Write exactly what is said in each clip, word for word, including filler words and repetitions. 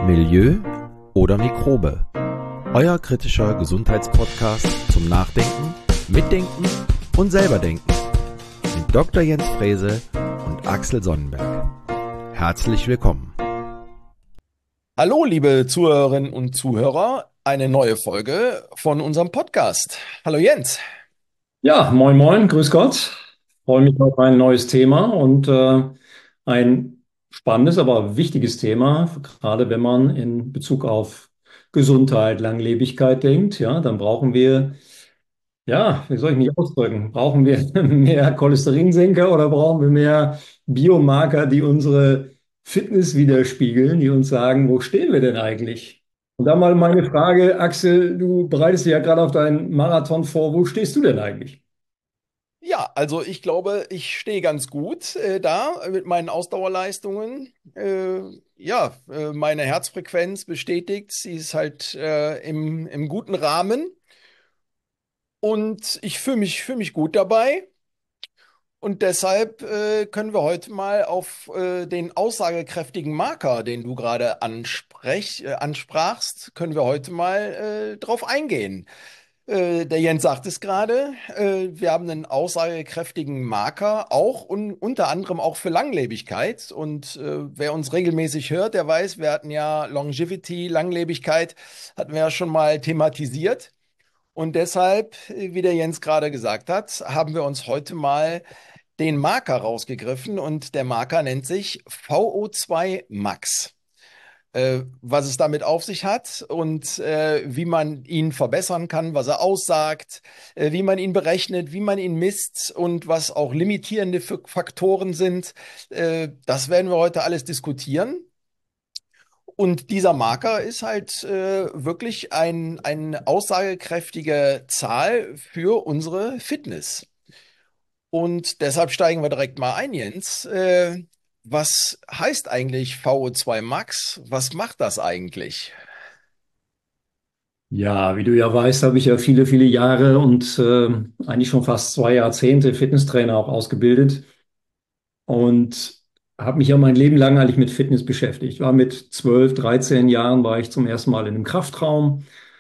Milieu oder Mikrobe? Euer kritischer Gesundheitspodcast zum Nachdenken, Mitdenken und selberdenken mit Doktor Jens Frese und Axel Sonnenberg. Herzlich willkommen. Hallo, liebe Zuhörerinnen und Zuhörer, eine neue Folge von unserem Podcast. Hallo Jens. Ja, moin moin, grüß Gott. Freue mich auf ein neues Thema und äh, ein spannendes, aber wichtiges Thema, gerade wenn man in Bezug auf Gesundheit, Langlebigkeit denkt. Ja, dann brauchen wir, ja, wie soll ich mich ausdrücken? Brauchen wir mehr Cholesterinsenker oder brauchen wir mehr Biomarker, die unsere Fitness widerspiegeln, die uns sagen, wo stehen wir denn eigentlich? Und da mal meine Frage, Axel, du bereitest dich ja gerade auf deinen Marathon vor. Wo stehst du denn eigentlich? Ja, also ich glaube, ich stehe ganz gut äh, da mit meinen Ausdauerleistungen. Äh, ja, äh, meine Herzfrequenz bestätigt, sie ist halt äh, im, im guten Rahmen und ich fühle mich, fühl mich gut dabei. Und deshalb äh, können wir heute mal auf äh, den aussagekräftigen Marker, den du gerade ansprech, äh, ansprachst, können wir heute mal äh, drauf eingehen. Äh, der Jens sagt es gerade, äh, wir haben einen aussagekräftigen Marker, auch un unter anderem auch für Langlebigkeit. Und äh, wer uns regelmäßig hört, der weiß, wir hatten ja Longevity, Langlebigkeit, hatten wir ja schon mal thematisiert. Und deshalb, äh, wie der Jens gerade gesagt hat, haben wir uns heute mal den Marker rausgegriffen und der Marker nennt sich V O zwei Max. Äh, was es damit auf sich hat und äh, wie man ihn verbessern kann, was er aussagt, äh, wie man ihn berechnet, wie man ihn misst und was auch limitierende F Faktoren sind. Äh, das werden wir heute alles diskutieren. Und dieser Marker ist halt äh, wirklich ein, eine aussagekräftige Zahl für unsere Fitness. Und deshalb steigen wir direkt mal ein, Jens. Äh, was heißt eigentlich V O zwei Max? Was macht das eigentlich? Ja, wie du ja weißt, habe ich ja viele, viele Jahre und äh, eigentlich schon fast zwei Jahrzehnte Fitnesstrainer auch ausgebildet und habe mich ja mein Leben lang eigentlich mit Fitness beschäftigt. War mit zwölf, dreizehn Jahren war ich zum ersten Mal in einem Kraftraum,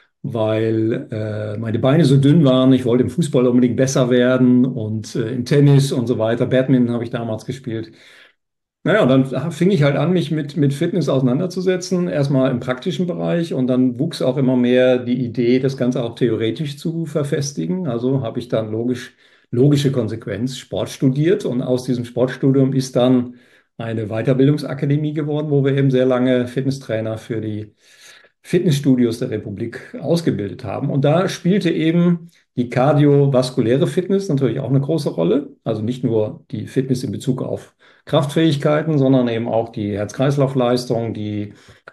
weil äh, meine Beine so dünn waren. Ich wollte im Fußball unbedingt besser werden und äh, im Tennis und so weiter. Badminton habe ich damals gespielt. Naja, und dann fing ich halt an, mich mit, mit Fitness auseinanderzusetzen. Erstmal im praktischen Bereich und dann wuchs auch immer mehr die Idee, das Ganze auch theoretisch zu verfestigen. Also habe ich dann logisch, logische Konsequenz Sport studiert und aus diesem Sportstudium ist dann eine Weiterbildungsakademie geworden, wo wir eben sehr lange Fitnesstrainer für die Fitnessstudios der Republik ausgebildet haben. Und da spielte eben die kardiovaskuläre Fitness natürlich auch eine große Rolle. Also nicht nur die Fitness in Bezug auf Kraftfähigkeiten, sondern eben auch die Herz-Kreislauf-Leistung, die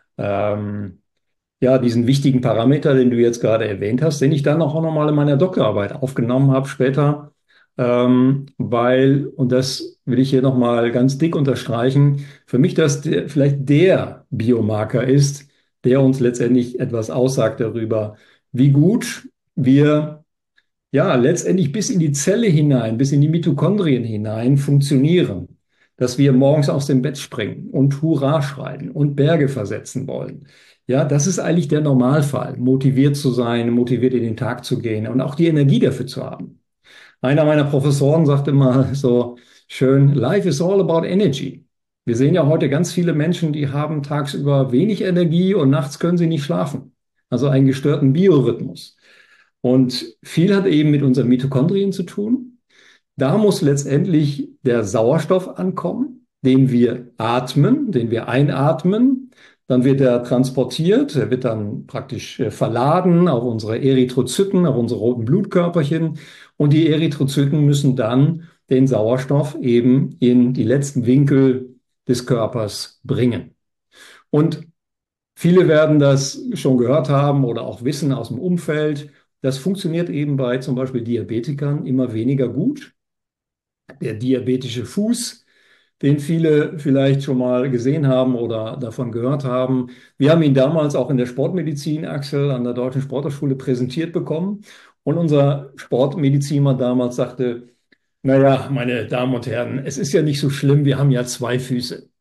ähm, ja diesen wichtigen Parameter, den du jetzt gerade erwähnt hast, den ich dann auch nochmal in meiner Doktorarbeit aufgenommen habe später, ähm, weil, und das will ich hier nochmal ganz dick unterstreichen, für mich das der, vielleicht der Biomarker ist, der uns letztendlich etwas aussagt darüber, wie gut wir ja letztendlich bis in die Zelle hinein, bis in die Mitochondrien hinein funktionieren. Dass wir morgens aus dem Bett springen und Hurra schreien und Berge versetzen wollen. Ja, das ist eigentlich der Normalfall, motiviert zu sein, motiviert in den Tag zu gehen und auch die Energie dafür zu haben. Einer meiner Professoren sagte mal so schön, Life is all about energy. Wir sehen ja heute ganz viele Menschen, die haben tagsüber wenig Energie und nachts können sie nicht schlafen. Also einen gestörten Biorhythmus. Und viel hat eben mit unseren Mitochondrien zu tun. Da muss letztendlich der Sauerstoff ankommen, den wir atmen, den wir einatmen. Dann wird er transportiert, er wird dann praktisch äh, verladen auf unsere Erythrozyten, auf unsere roten Blutkörperchen. Und die Erythrozyten müssen dann den Sauerstoff eben in die letzten Winkel des Körpers bringen. Und viele werden das schon gehört haben oder auch wissen aus dem Umfeld. Das funktioniert eben bei zum Beispiel Diabetikern immer weniger gut. Der diabetische Fuß, den viele vielleicht schon mal gesehen haben oder davon gehört haben. Wir haben ihn damals auch in der Sportmedizin, Axel, an der Deutschen Sporthochschule präsentiert bekommen. Und unser Sportmediziner damals sagte, naja, meine Damen und Herren, es ist ja nicht so schlimm, wir haben ja zwei Füße.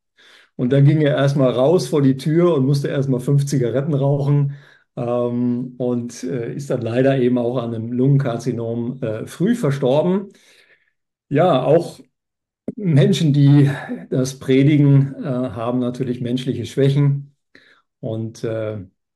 Und dann ging er erstmal raus vor die Tür und musste erstmal fünf Zigaretten rauchen ähm, und äh, ist dann leider eben auch an einem Lungenkarzinom äh, früh verstorben. Ja, auch Menschen, die das predigen, äh, haben natürlich menschliche Schwächen. Und äh,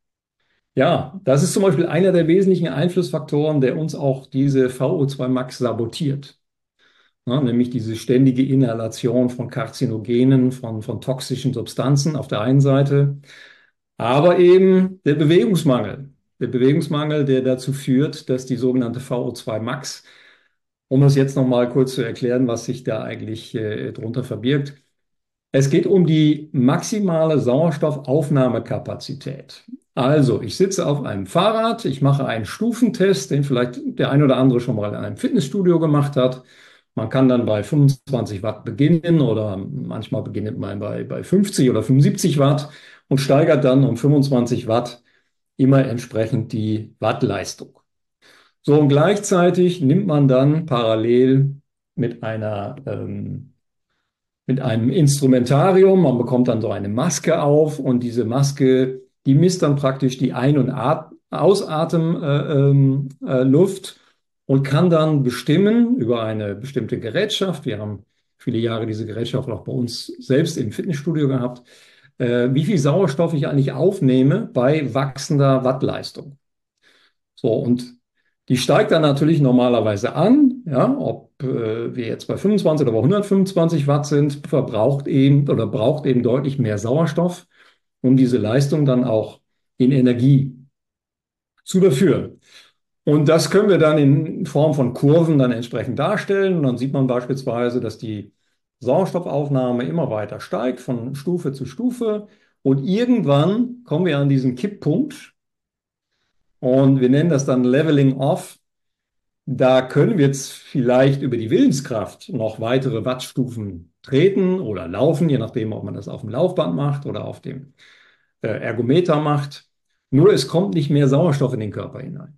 ja, das ist zum Beispiel einer der wesentlichen Einflussfaktoren, der uns auch diese V O zwei Max sabotiert. Ja, nämlich diese ständige Inhalation von Karzinogenen, von, von toxischen Substanzen auf der einen Seite, aber eben der Bewegungsmangel. Der Bewegungsmangel, der dazu führt, dass die sogenannte V O zwei Max, um das jetzt nochmal kurz zu erklären, was sich da eigentlich äh, drunter verbirgt. Es geht um die maximale Sauerstoffaufnahmekapazität. Also, ich sitze auf einem Fahrrad, ich mache einen Stufentest, den vielleicht der ein oder andere schon mal in einem Fitnessstudio gemacht hat. Man kann dann bei fünfundzwanzig Watt beginnen oder manchmal beginnt man bei, bei fünfzig oder fünfundsiebzig Watt und steigert dann um fünfundzwanzig Watt immer entsprechend die Wattleistung. So, und gleichzeitig nimmt man dann parallel mit einer ähm, mit einem Instrumentarium. Man bekommt dann so eine Maske auf und diese Maske, die misst dann praktisch die Ein- und At Ausatemluft äh, äh, und kann dann bestimmen über eine bestimmte Gerätschaft. Wir haben viele Jahre diese Gerätschaft auch bei uns selbst im Fitnessstudio gehabt, äh, wie viel Sauerstoff ich eigentlich aufnehme bei wachsender Wattleistung. So, und die steigt dann natürlich normalerweise an, ja, ob äh, wir jetzt bei fünfundzwanzig oder bei hundertfünfundzwanzig Watt sind, verbraucht eben oder braucht eben deutlich mehr Sauerstoff, um diese Leistung dann auch in Energie zu überführen. Und das können wir dann in Form von Kurven dann entsprechend darstellen. Und dann sieht man beispielsweise, dass die Sauerstoffaufnahme immer weiter steigt, von Stufe zu Stufe. Und irgendwann kommen wir an diesen Kipppunkt. Und wir nennen das dann Leveling Off. Da können wir jetzt vielleicht über die Willenskraft noch weitere Wattstufen treten oder laufen, je nachdem, ob man das auf dem Laufband macht oder auf dem äh, Ergometer macht. Nur es kommt nicht mehr Sauerstoff in den Körper hinein.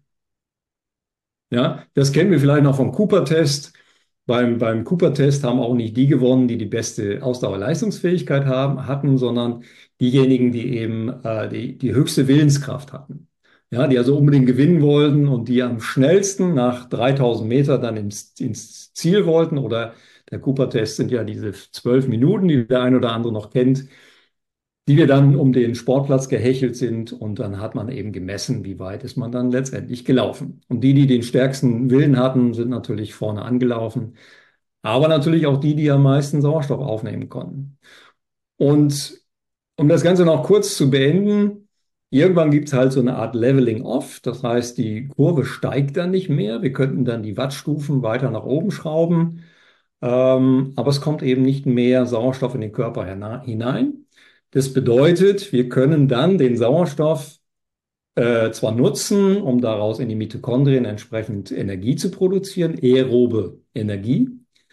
Ja, das kennen wir vielleicht noch vom Cooper-Test. Beim, beim Cooper-Test haben auch nicht die gewonnen, die die beste Ausdauerleistungsfähigkeit haben, hatten, sondern diejenigen, die eben äh, die, die höchste Willenskraft hatten. Ja, die also unbedingt gewinnen wollten und die am schnellsten nach dreitausend Meter dann ins, ins Ziel wollten. Oder der Cooper-Test sind ja diese zwölf Minuten, die der ein oder andere noch kennt, die wir dann um den Sportplatz gehechelt sind. Und dann hat man eben gemessen, wie weit ist man dann letztendlich gelaufen. Und die, die den stärksten Willen hatten, sind natürlich vorne angelaufen. Aber natürlich auch die, die am meisten Sauerstoff aufnehmen konnten. Und um das Ganze noch kurz zu beenden, irgendwann gibt es halt so eine Art Leveling Off. Das heißt, die Kurve steigt dann nicht mehr. Wir könnten dann die Wattstufen weiter nach oben schrauben. Ähm, aber es kommt eben nicht mehr Sauerstoff in den Körper hinein. Das bedeutet, wir können dann den Sauerstoff äh, zwar nutzen, um daraus in die Mitochondrien entsprechend Energie zu produzieren, aerobe Energie,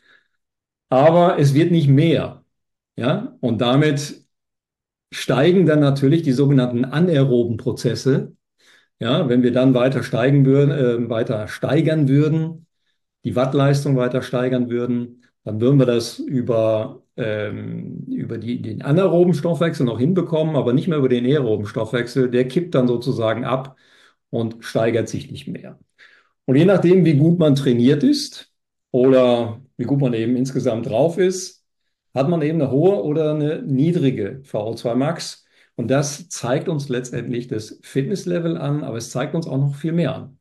aber es wird nicht mehr. Ja? Und damit steigen dann natürlich die sogenannten anaeroben Prozesse. Ja, wenn wir dann weiter steigen würden, äh, weiter steigern würden, die Wattleistung weiter steigern würden, dann würden wir das über, ähm, über die, den anaeroben Stoffwechsel noch hinbekommen, aber nicht mehr über den aeroben Stoffwechsel. Der kippt dann sozusagen ab und steigert sich nicht mehr. Und je nachdem, wie gut man trainiert ist oder wie gut man eben insgesamt drauf ist, hat man eben eine hohe oder eine niedrige V O zwei Max. Und das zeigt uns letztendlich das Fitnesslevel an, aber es zeigt uns auch noch viel mehr an.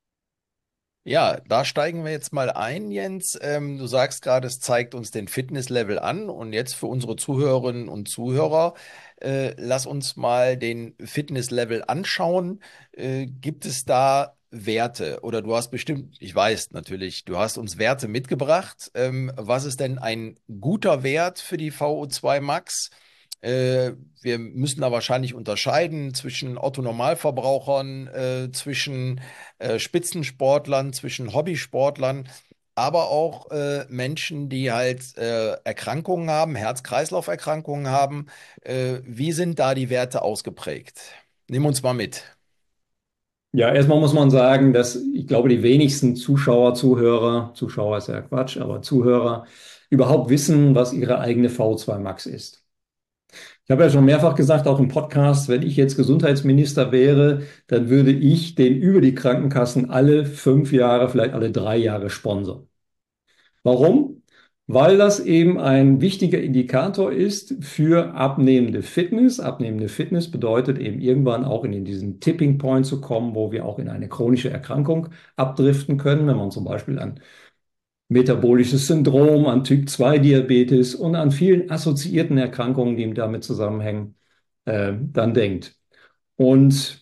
Ja, da steigen wir jetzt mal ein, Jens. Ähm, du sagst gerade, es zeigt uns den Fitnesslevel an. Und jetzt für unsere Zuhörerinnen und Zuhörer, äh, lass uns mal den Fitnesslevel anschauen. Äh, gibt es da Werte? Oder du hast bestimmt, ich weiß natürlich, du hast uns Werte mitgebracht. Ähm, was ist denn ein guter Wert für die V O zwei Max? Äh, wir müssen da wahrscheinlich unterscheiden zwischen Otto-Normalverbrauchern, äh, zwischen äh, Spitzensportlern, zwischen Hobbysportlern, aber auch äh, Menschen, die halt äh, Erkrankungen haben, Herz-Kreislauf-Erkrankungen haben. Äh, wie sind da die Werte ausgeprägt? Nimm uns mal mit. Ja, erstmal muss man sagen, dass ich glaube, die wenigsten Zuschauer, Zuhörer, Zuschauer ist ja Quatsch, aber Zuhörer überhaupt wissen, was ihre eigene V O zwei Max ist. Ich habe ja schon mehrfach gesagt, auch im Podcast, wenn ich jetzt Gesundheitsminister wäre, dann würde ich den über die Krankenkassen alle fünf Jahre, vielleicht alle drei Jahre sponsern. Warum? Weil das eben ein wichtiger Indikator ist für abnehmende Fitness. Abnehmende Fitness bedeutet eben irgendwann auch in diesen Tipping Point zu kommen, wo wir auch in eine chronische Erkrankung abdriften können, wenn man zum Beispiel an metabolisches Syndrom, an Typ zwei Diabetes und an vielen assoziierten Erkrankungen, die damit zusammenhängen, äh, dann denkt. Und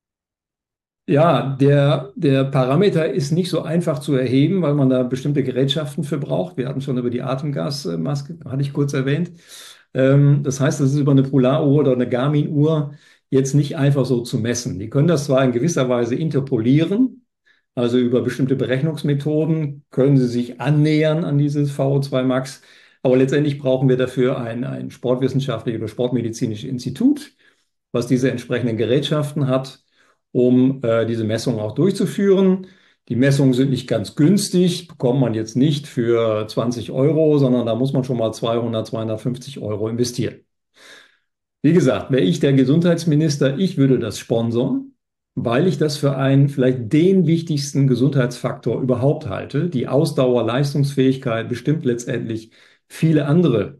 ja, der, der Parameter ist nicht so einfach zu erheben, weil man da bestimmte Gerätschaften für braucht. Wir hatten schon über die Atemgasmaske, hatte ich kurz erwähnt. Ähm, das heißt, das ist über eine Polaruhr oder eine Garmin-Uhr jetzt nicht einfach so zu messen. Die können das zwar in gewisser Weise interpolieren, also über bestimmte Berechnungsmethoden können sie sich annähern an dieses V O zwei Max, aber letztendlich brauchen wir dafür ein, ein sportwissenschaftliches oder sportmedizinisches Institut, was diese entsprechenden Gerätschaften hat, um äh, diese Messungen auch durchzuführen. Die Messungen sind nicht ganz günstig, bekommt man jetzt nicht für zwanzig Euro, sondern da muss man schon mal zweihundert, zweihundertfünfzig Euro investieren. Wie gesagt, wäre ich der Gesundheitsminister, ich würde das sponsern, weil ich das für einen vielleicht den wichtigsten Gesundheitsfaktor überhaupt halte. Die Ausdauer, Leistungsfähigkeit bestimmt letztendlich viele andere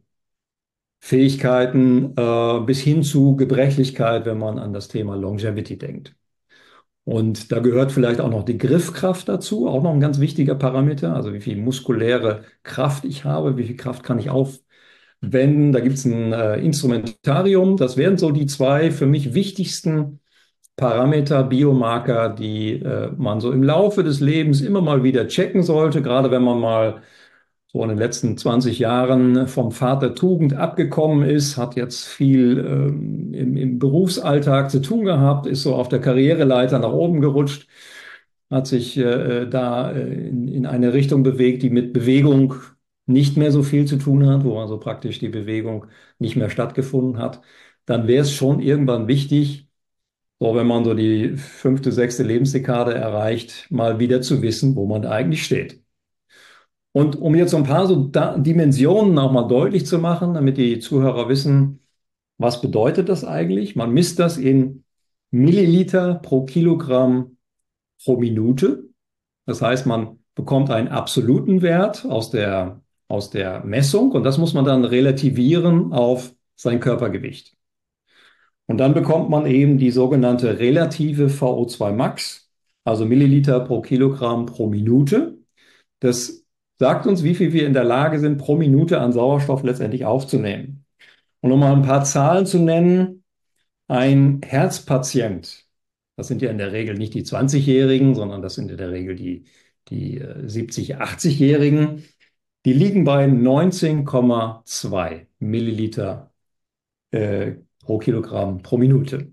Fähigkeiten äh, bis hin zu Gebrechlichkeit, wenn man an das Thema Longevity denkt. Und da gehört vielleicht auch noch die Griffkraft dazu, auch noch ein ganz wichtiger Parameter, also wie viel muskuläre Kraft ich habe, wie viel Kraft kann ich aufwenden. Da gibt es ein äh, Instrumentarium. Das wären so die zwei für mich wichtigsten Parameter, Biomarker, die äh, man so im Laufe des Lebens immer mal wieder checken sollte, gerade wenn man mal so in den letzten zwanzig Jahren vom Pfad der Tugend abgekommen ist, hat jetzt viel ähm, im, im Berufsalltag zu tun gehabt, ist so auf der Karriereleiter nach oben gerutscht, hat sich äh, da äh, in, in eine Richtung bewegt, die mit Bewegung nicht mehr so viel zu tun hat, wo also praktisch die Bewegung nicht mehr stattgefunden hat. Dann wäre es schon irgendwann wichtig, so wenn man so die fünfte, sechste Lebensdekade erreicht, mal wieder zu wissen, wo man eigentlich steht. Und um jetzt so ein paar so da Dimensionen auch mal deutlich zu machen, damit die Zuhörer wissen, was bedeutet das eigentlich? Man misst das in Milliliter pro Kilogramm pro Minute. Das heißt, man bekommt einen absoluten Wert aus der, aus der Messung und das muss man dann relativieren auf sein Körpergewicht. Und dann bekommt man eben die sogenannte relative V O zwei Max, also Milliliter pro Kilogramm pro Minute. Das sagt uns, wie viel wir in der Lage sind, pro Minute an Sauerstoff letztendlich aufzunehmen. Und um mal ein paar Zahlen zu nennen, ein Herzpatient, das sind ja in der Regel nicht die zwanzig-Jährigen, sondern das sind in der Regel die, die siebzig-, achtzig-Jährigen, die liegen bei neunzehn Komma zwei Milliliter äh, pro Kilogramm pro Minute.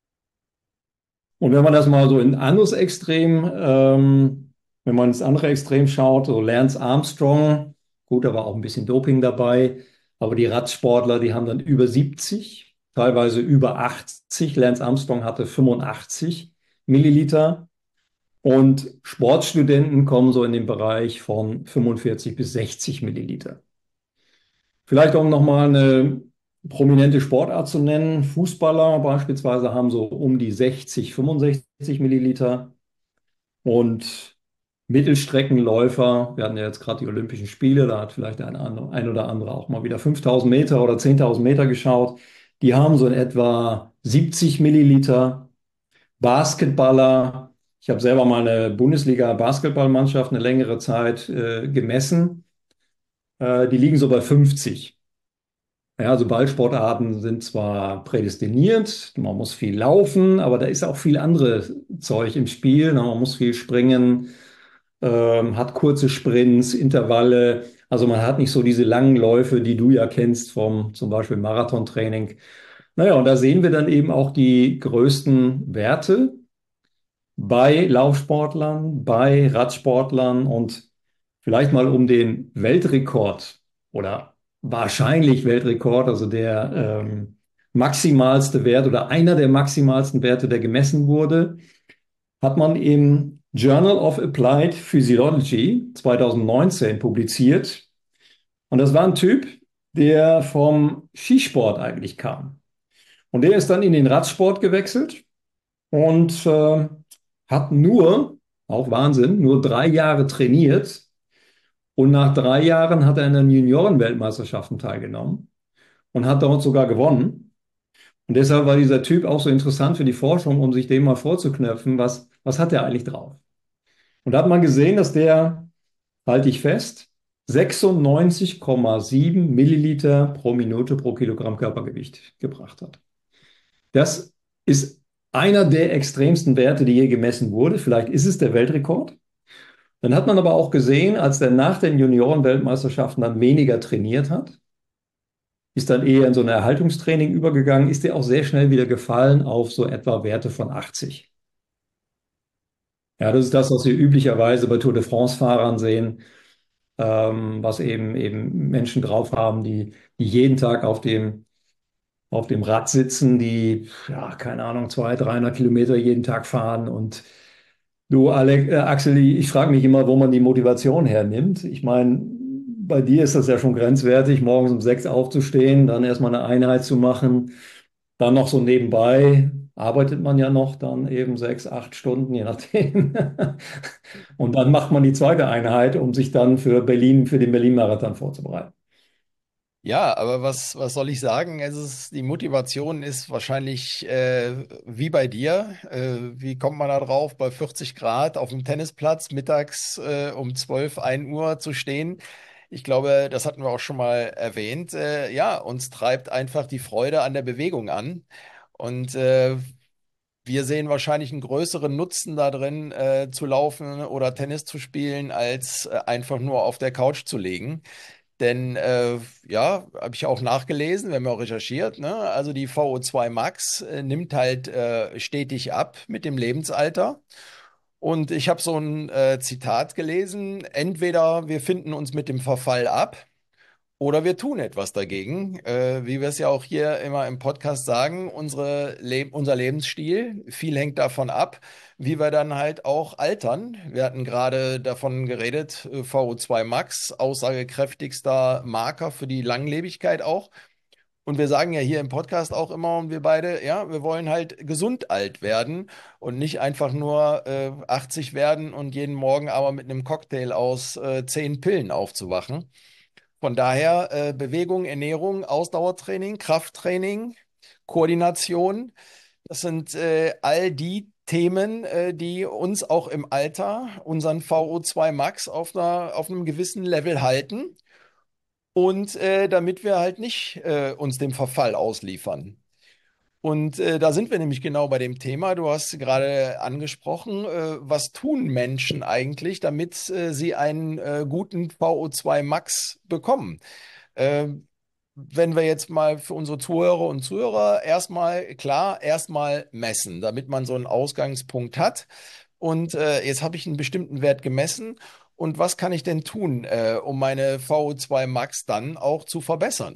Und wenn man das mal so in ein anderes Extrem, ähm, wenn man ins andere Extrem schaut, so Lance Armstrong, gut, da war auch ein bisschen Doping dabei, aber die Radsportler, die haben dann über siebzig, teilweise über achtzig. Lance Armstrong hatte fünfundachtzig Milliliter und Sportstudenten kommen so in den Bereich von fünfundvierzig bis sechzig Milliliter. Vielleicht um nochmal eine prominente Sportart zu nennen. Fußballer beispielsweise haben so um die sechzig, fünfundsechzig Milliliter und Mittelstreckenläufer, wir hatten ja jetzt gerade die Olympischen Spiele, da hat vielleicht ein, ein oder andere auch mal wieder fünftausend Meter oder zehntausend Meter geschaut. Die haben so in etwa siebzig Milliliter. Basketballer, ich habe selber mal eine Bundesliga-Basketballmannschaft eine längere Zeit äh, gemessen. Äh, die liegen so bei fünfzig. Ja, also Ballsportarten sind zwar prädestiniert, man muss viel laufen, aber da ist auch viel andere Zeug im Spiel. Man muss viel springen, ähm, hat kurze Sprints, Intervalle. Also man hat nicht so diese langen Läufe, die du ja kennst vom zum Beispiel Marathontraining. Naja, und da sehen wir dann eben auch die größten Werte bei Laufsportlern, bei Radsportlern und vielleicht mal um den Weltrekord oder wahrscheinlich Weltrekord, also der ähm, maximalste Wert oder einer der maximalsten Werte, der gemessen wurde, hat man im Journal of Applied Physiology zwanzig neunzehn publiziert. Und das war ein Typ, der vom Skisport eigentlich kam. Und der ist dann in den Radsport gewechselt und äh, hat nur, auch Wahnsinn, nur drei Jahre trainiert. Und nach drei Jahren hat er an den Juniorenweltmeisterschaften teilgenommen und hat dort sogar gewonnen. Und deshalb war dieser Typ auch so interessant für die Forschung, um sich dem mal vorzuknöpfen, was, was hat er eigentlich drauf? Und da hat man gesehen, dass der, halte ich fest, sechsundneunzig Komma sieben Milliliter pro Minute pro Kilogramm Körpergewicht gebracht hat. Das ist einer der extremsten Werte, die je gemessen wurde. Vielleicht ist es der Weltrekord. Dann hat man aber auch gesehen, als der nach den Juniorenweltmeisterschaften dann weniger trainiert hat, ist dann eher in so ein Erhaltungstraining übergegangen, ist der auch sehr schnell wieder gefallen auf so etwa Werte von achtzig. Ja, das ist das, was wir üblicherweise bei Tour de France-Fahrern sehen, ähm, was eben eben Menschen drauf haben, die, die jeden Tag auf dem, auf dem Rad sitzen, die, ja, keine Ahnung, zweihundert, dreihundert Kilometer jeden Tag fahren. Und du, Alex, äh, Axel, ich frage mich immer, wo man die Motivation hernimmt. Ich meine, bei dir ist das ja schon grenzwertig, morgens um sechs aufzustehen, dann erstmal eine Einheit zu machen, dann noch so nebenbei arbeitet man ja noch dann eben sechs, acht Stunden, je nachdem. Und dann macht man die zweite Einheit, um sich dann für Berlin, für den Berlin-Marathon vorzubereiten. Ja, aber was, was soll ich sagen? Es ist, die Motivation ist wahrscheinlich äh, wie bei dir. Äh, wie kommt man da drauf, bei vierzig Grad auf dem Tennisplatz mittags äh, um zwölf, ein Uhr zu stehen? Ich glaube, das hatten wir auch schon mal erwähnt. Äh, ja, uns treibt einfach die Freude an der Bewegung an. Und äh, wir sehen wahrscheinlich einen größeren Nutzen da drin, äh, zu laufen oder Tennis zu spielen, als äh, einfach nur auf der Couch zu liegen. Denn äh, ja, habe ich auch nachgelesen, wir haben ja auch recherchiert, ne? Also die V O zwei Max äh, nimmt halt äh, stetig ab mit dem Lebensalter. Und ich habe so ein äh, Zitat gelesen, entweder wir finden uns mit dem Verfall ab oder wir tun etwas dagegen. Äh, wie wir es ja auch hier immer im Podcast sagen, unsere Le unser Lebensstil, viel hängt davon ab, wie wir dann halt auch altern. Wir hatten gerade davon geredet, äh, V O zwei Max, aussagekräftigster Marker für die Langlebigkeit auch. Und wir sagen ja hier im Podcast auch immer, und wir beide, ja, wir wollen halt gesund alt werden und nicht einfach nur äh, achtzig werden und jeden Morgen aber mit einem Cocktail aus äh, zehn Pillen aufzuwachen. Von daher äh, Bewegung, Ernährung, Ausdauertraining, Krafttraining, Koordination, das sind äh, all die Themen, äh, die uns auch im Alter, unseren V O zwei Max auf einer, auf einem gewissen Level halten und äh, damit wir halt nicht äh, uns dem Verfall ausliefern. Und äh, da sind wir nämlich genau bei dem Thema. Du hast gerade angesprochen, äh, was tun Menschen eigentlich, damit äh, sie einen äh, guten V O zwei Max bekommen? Ähm, Wenn wir jetzt mal für unsere Zuhörer und Zuhörer erstmal, klar, erstmal messen, damit man so einen Ausgangspunkt hat. Und äh, jetzt habe ich einen bestimmten Wert gemessen. Und was kann ich denn tun, äh, um meine V O zwei Max dann auch zu verbessern?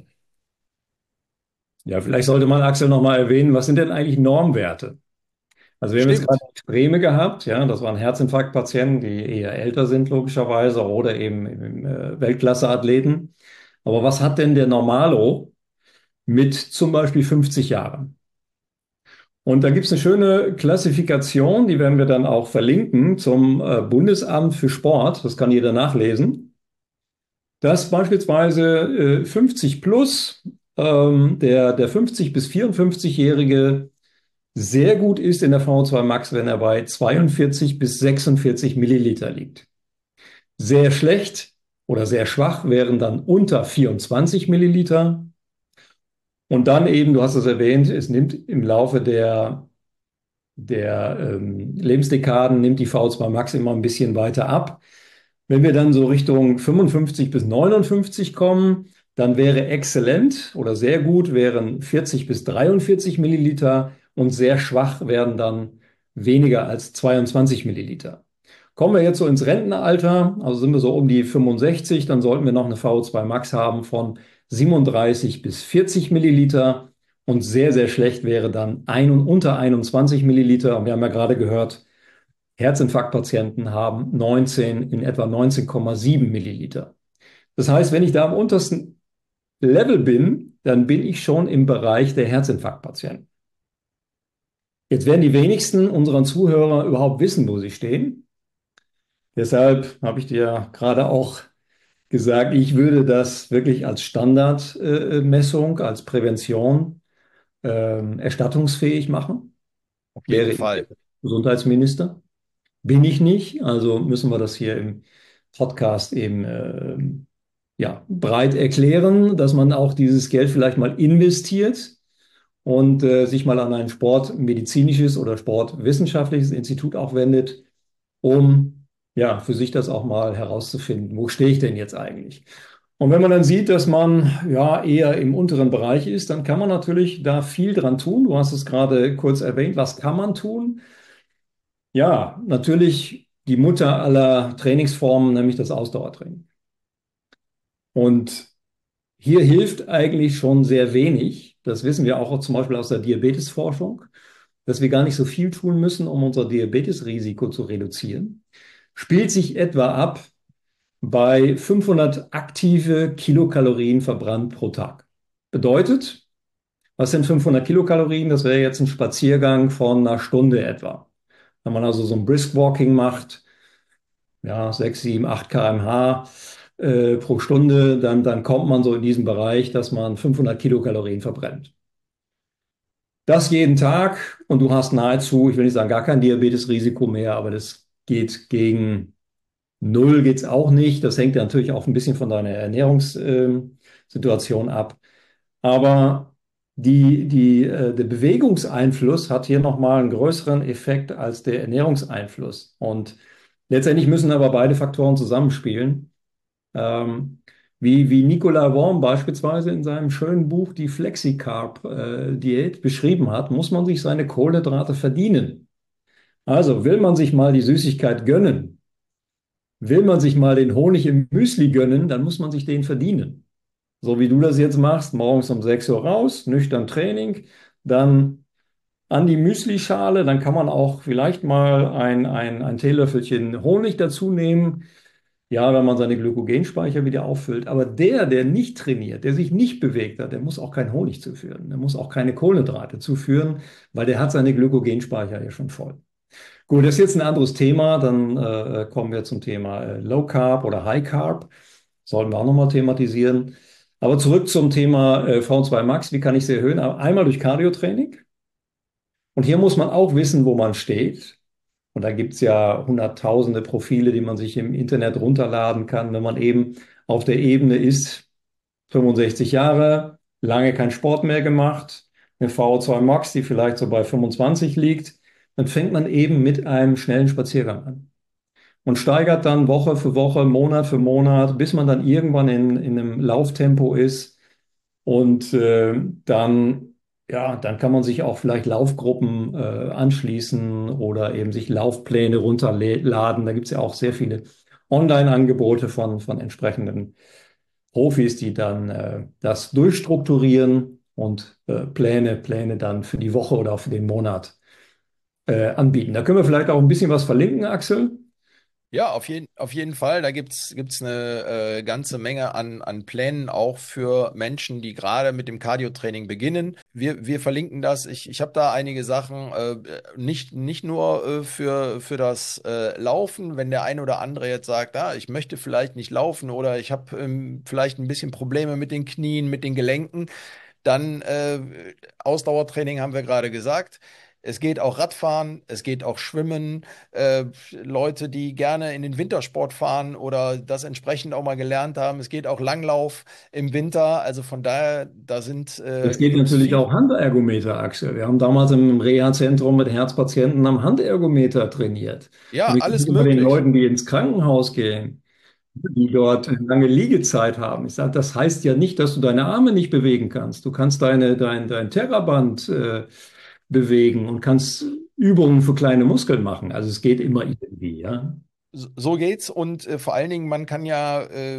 Ja, vielleicht sollte man, Axel, noch mal erwähnen, was sind denn eigentlich Normwerte? Also wir haben jetzt gerade Stimmt. Extreme gehabt, ja, das waren Herzinfarktpatienten, die eher älter sind logischerweise oder eben, eben äh, Weltklasse-Athleten. Aber was hat denn der Normalo mit zum Beispiel fünfzig Jahren? Und da gibt es eine schöne Klassifikation, die werden wir dann auch verlinken zum äh, Bundesamt für Sport. Das kann jeder nachlesen. Dass beispielsweise äh, fünfzig plus, ähm, der, der fünfzig- bis vierundfünfzig-Jährige sehr gut ist in der V O zwei Max, wenn er bei zweiundvierzig bis sechsundvierzig Milliliter liegt. Sehr schlecht oder sehr schwach wären dann unter vierundzwanzig Milliliter. Und dann eben, du hast es erwähnt, es nimmt im Laufe der, der ähm, Lebensdekaden, nimmt die V O zwei Max immer ein bisschen weiter ab. Wenn wir dann so Richtung fünfundfünfzig bis neunundfünfzig kommen, dann wäre exzellent oder sehr gut wären vierzig bis dreiundvierzig Milliliter und sehr schwach wären dann weniger als zweiundzwanzig Milliliter. Kommen wir jetzt so ins Rentenalter, also sind wir so um die fünfundsechzig, dann sollten wir noch eine V O zwei Max haben von siebenunddreißig bis vierzig Milliliter und sehr, sehr schlecht wäre dann ein, unter einundzwanzig Milliliter. Und wir haben ja gerade gehört, Herzinfarktpatienten haben neunzehn, in etwa neunzehn Komma sieben Milliliter. Das heißt, wenn ich da am untersten Level bin, dann bin ich schon im Bereich der Herzinfarktpatienten. Jetzt werden die wenigsten unserer Zuhörer überhaupt wissen, wo sie stehen. Deshalb habe ich dir gerade auch gesagt, ich würde das wirklich als Standardmessung, als Prävention ähm, erstattungsfähig machen. Auf jeden Wäre ich Fall. Gesundheitsminister. Bin ich nicht, also müssen wir das hier im Podcast eben ähm, ja, breit erklären, dass man auch dieses Geld vielleicht mal investiert und äh, sich mal an ein sportmedizinisches oder sportwissenschaftliches Institut auch wendet, um ja für sich das auch mal herauszufinden, wo stehe ich denn jetzt eigentlich? Und wenn man dann sieht, dass man ja eher im unteren Bereich ist, dann kann man natürlich da viel dran tun. Du hast es gerade kurz erwähnt. Was kann man tun? Ja, natürlich die Mutter aller Trainingsformen, nämlich das Ausdauertraining. Und hier hilft eigentlich schon sehr wenig. Das wissen wir auch zum Beispiel aus der Diabetesforschung, dass wir gar nicht so viel tun müssen, um unser Diabetesrisiko zu reduzieren. Spielt sich etwa ab bei fünfhundert aktive Kilokalorien verbrannt pro Tag. Bedeutet, was sind fünfhundert Kilokalorien? Das wäre jetzt ein Spaziergang von einer Stunde etwa. Wenn man also so ein Brisk Walking macht, ja, sechs, sieben, acht Kilometer pro Stunde äh, pro Stunde, dann, dann kommt man so in diesen Bereich, dass man fünfhundert Kilokalorien verbrennt. Das jeden Tag und du hast nahezu, ich will nicht sagen gar kein Diabetesrisiko mehr, aber das geht gegen Null geht's auch nicht. Das hängt ja natürlich auch ein bisschen von deiner Ernährungssituation ab. Aber die, die, äh, der Bewegungseinfluss hat hier nochmal einen größeren Effekt als der Ernährungseinfluss. Und letztendlich müssen aber beide Faktoren zusammenspielen. Ähm, wie, wie Nicolas Worm beispielsweise in seinem schönen Buch Die Flexicarb-Diät beschrieben hat, muss man sich seine Kohlenhydrate verdienen. Also will man sich mal die Süßigkeit gönnen, will man sich mal den Honig im Müsli gönnen, dann muss man sich den verdienen. So wie du das jetzt machst, morgens um sechs Uhr raus, nüchtern Training, dann an die Müslischale, dann kann man auch vielleicht mal ein, ein, ein Teelöffelchen Honig dazu nehmen, ja, wenn man seine Glykogenspeicher wieder auffüllt. Aber der, der nicht trainiert, der sich nicht bewegt hat, der muss auch keinen Honig zuführen, der muss auch keine Kohlenhydrate zuführen, weil der hat seine Glykogenspeicher ja schon voll. Gut, das ist jetzt ein anderes Thema. Dann äh, kommen wir zum Thema äh, Low Carb oder High Carb. Sollten wir auch nochmal thematisieren. Aber zurück zum Thema äh, V zwei Max. Wie kann ich sie erhöhen? Einmal durch Cardiotraining. Und hier muss man auch wissen, wo man steht. Und da gibt es ja hunderttausende Profile, die man sich im Internet runterladen kann, wenn man eben auf der Ebene ist, fünfundsechzig Jahre, lange keinen Sport mehr gemacht, eine V O zwei Max, die vielleicht so bei fünfundzwanzig liegt, dann fängt man eben mit einem schnellen Spaziergang an und steigert dann Woche für Woche, Monat für Monat, bis man dann irgendwann in, in einem Lauftempo ist und äh, dann, ja, dann kann man sich auch vielleicht Laufgruppen äh, anschließen oder eben sich Laufpläne runterladen. Da gibt es ja auch sehr viele Online-Angebote von, von entsprechenden Profis, die dann äh, das durchstrukturieren und äh, Pläne, Pläne dann für die Woche oder auch für den Monat äh, anbieten. Da können wir vielleicht auch ein bisschen was verlinken, Axel. Ja, auf jeden, auf jeden Fall. Da gibt's gibt's eine äh, ganze Menge an, an Plänen auch für Menschen, die gerade mit dem Cardio-Training beginnen. Wir, wir verlinken das. Ich, ich habe da einige Sachen, äh, nicht, nicht nur äh, für, für das äh, Laufen, wenn der eine oder andere jetzt sagt, ah, ich möchte vielleicht nicht laufen oder ich habe ähm, vielleicht ein bisschen Probleme mit den Knien, mit den Gelenken. Dann äh, Ausdauertraining haben wir gerade gesagt. Es geht auch Radfahren, es geht auch Schwimmen. Äh, Leute, die gerne in den Wintersport fahren oder das entsprechend auch mal gelernt haben. Es geht auch Langlauf im Winter. Also von daher, da sind, Es äh, geht gibt's natürlich viel. auch Handergometer, Axel. Wir haben damals im Reha-Zentrum mit Herzpatienten am Handergometer trainiert. Ja, Und ich alles sage immer den möglich. Leuten, die ins Krankenhaus gehen, die dort eine lange Liegezeit haben. Ich sage, das heißt ja nicht, dass du deine Arme nicht bewegen kannst. Du kannst deine, dein, dein Terraband äh, bewegen und kannst Übungen für kleine Muskeln machen. Also es geht immer irgendwie, ja. So so geht's und äh, vor allen Dingen, man kann ja äh,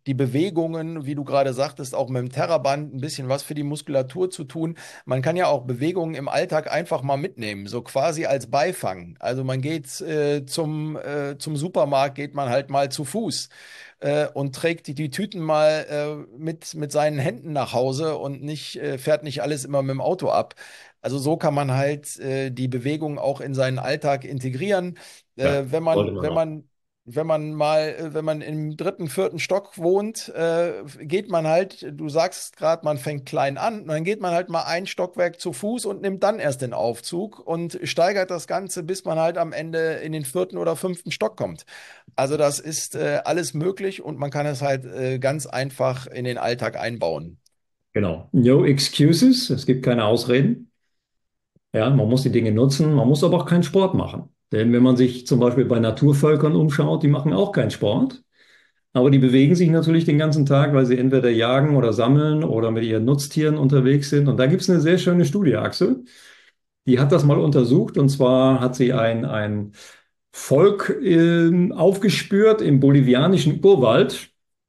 die Bewegungen, wie du gerade sagtest, auch mit dem Terraband ein bisschen was für die Muskulatur zu tun. Man kann ja auch Bewegungen im Alltag einfach mal mitnehmen, so quasi als Beifang. Also man geht äh, zum, äh, zum Supermarkt, geht man halt mal zu Fuß äh, und trägt die, die Tüten mal äh, mit, mit seinen Händen nach Hause und nicht, äh, fährt nicht alles immer mit dem Auto ab. Also so kann man halt äh, die Bewegung auch in seinen Alltag integrieren. Äh, Ja, wenn sollte man, man wenn auch. man wenn man mal, äh, wenn man im dritten, vierten Stock wohnt, äh, geht man halt, du sagst gerade, man fängt klein an, und dann geht man halt mal ein Stockwerk zu Fuß und nimmt dann erst den Aufzug und steigert das Ganze, bis man halt am Ende in den vierten oder fünften Stock kommt. Also das ist äh, alles möglich und man kann es halt äh, ganz einfach in den Alltag einbauen. Genau. No excuses. Es gibt keine Ausreden. Ja, man muss die Dinge nutzen. Man muss aber auch keinen Sport machen. Denn wenn man sich zum Beispiel bei Naturvölkern umschaut, die machen auch keinen Sport. Aber die bewegen sich natürlich den ganzen Tag, weil sie entweder jagen oder sammeln oder mit ihren Nutztieren unterwegs sind. Und da gibt es eine sehr schöne Studie, Axel. Die hat das mal untersucht. Und zwar hat sie ein, ein Volk ähm, aufgespürt im bolivianischen Urwald.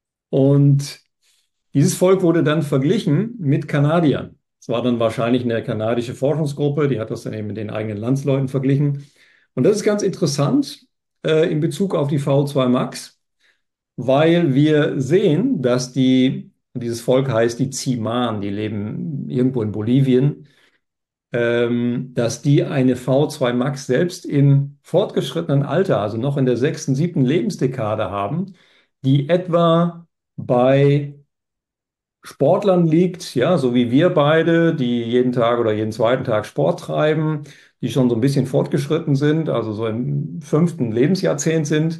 Und dieses Volk wurde dann verglichen mit Kanadiern. Es war dann wahrscheinlich eine kanadische Forschungsgruppe, die hat das dann eben mit den eigenen Landsleuten verglichen. Und das ist ganz interessant äh, in Bezug auf die V O zwei Max, weil wir sehen, dass die, dieses Volk heißt die Ziman, die leben irgendwo in Bolivien, ähm, dass die eine V O zwei Max selbst im fortgeschrittenen Alter, also noch in der sechsten, siebten Lebensdekade haben, die etwa bei Sportlern liegt, ja, so wie wir beide, die jeden Tag oder jeden zweiten Tag Sport treiben, die schon so ein bisschen fortgeschritten sind, also so im fünften Lebensjahrzehnt sind.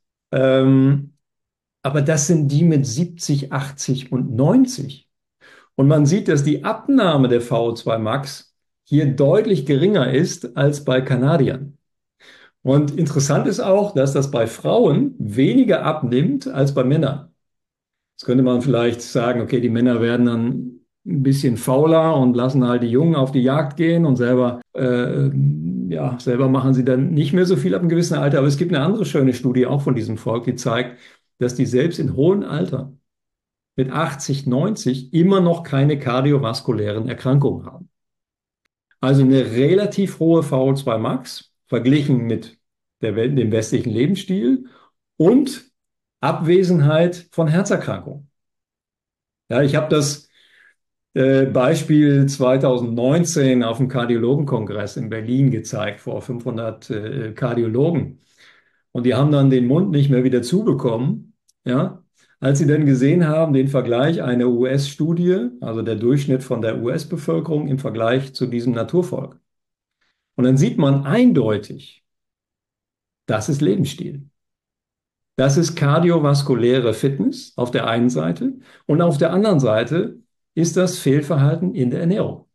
Ähm, aber das sind die mit siebzig, achtzig und neunzig. Und man sieht, dass die Abnahme der V O zwei Max hier deutlich geringer ist als bei Kanadiern. Und interessant ist auch, dass das bei Frauen weniger abnimmt als bei Männern. Jetzt könnte man vielleicht sagen, okay, die Männer werden dann ein bisschen fauler und lassen halt die Jungen auf die Jagd gehen und selber, äh, ja, selber machen sie dann nicht mehr so viel ab einem gewissen Alter. Aber es gibt eine andere schöne Studie auch von diesem Volk, die zeigt, dass die selbst in hohem Alter mit achtzig, neunzig immer noch keine kardiovaskulären Erkrankungen haben. Also eine relativ hohe V O zwei Max verglichen mit der, dem westlichen Lebensstil und Abwesenheit von Herzerkrankungen. Ja, ich habe das äh, Beispiel zweitausendneunzehn auf dem Kardiologenkongress in Berlin gezeigt, vor fünfhundert äh, Kardiologen. Und die haben dann den Mund nicht mehr wieder zubekommen, ja, als sie dann gesehen haben, den Vergleich einer U S-Studie, also der Durchschnitt von der U S-Bevölkerung im Vergleich zu diesem Naturvolk. Und dann sieht man eindeutig, das ist Lebensstil. Das ist kardiovaskuläre Fitness auf der einen Seite und auf der anderen Seite ist das Fehlverhalten in der Ernährung.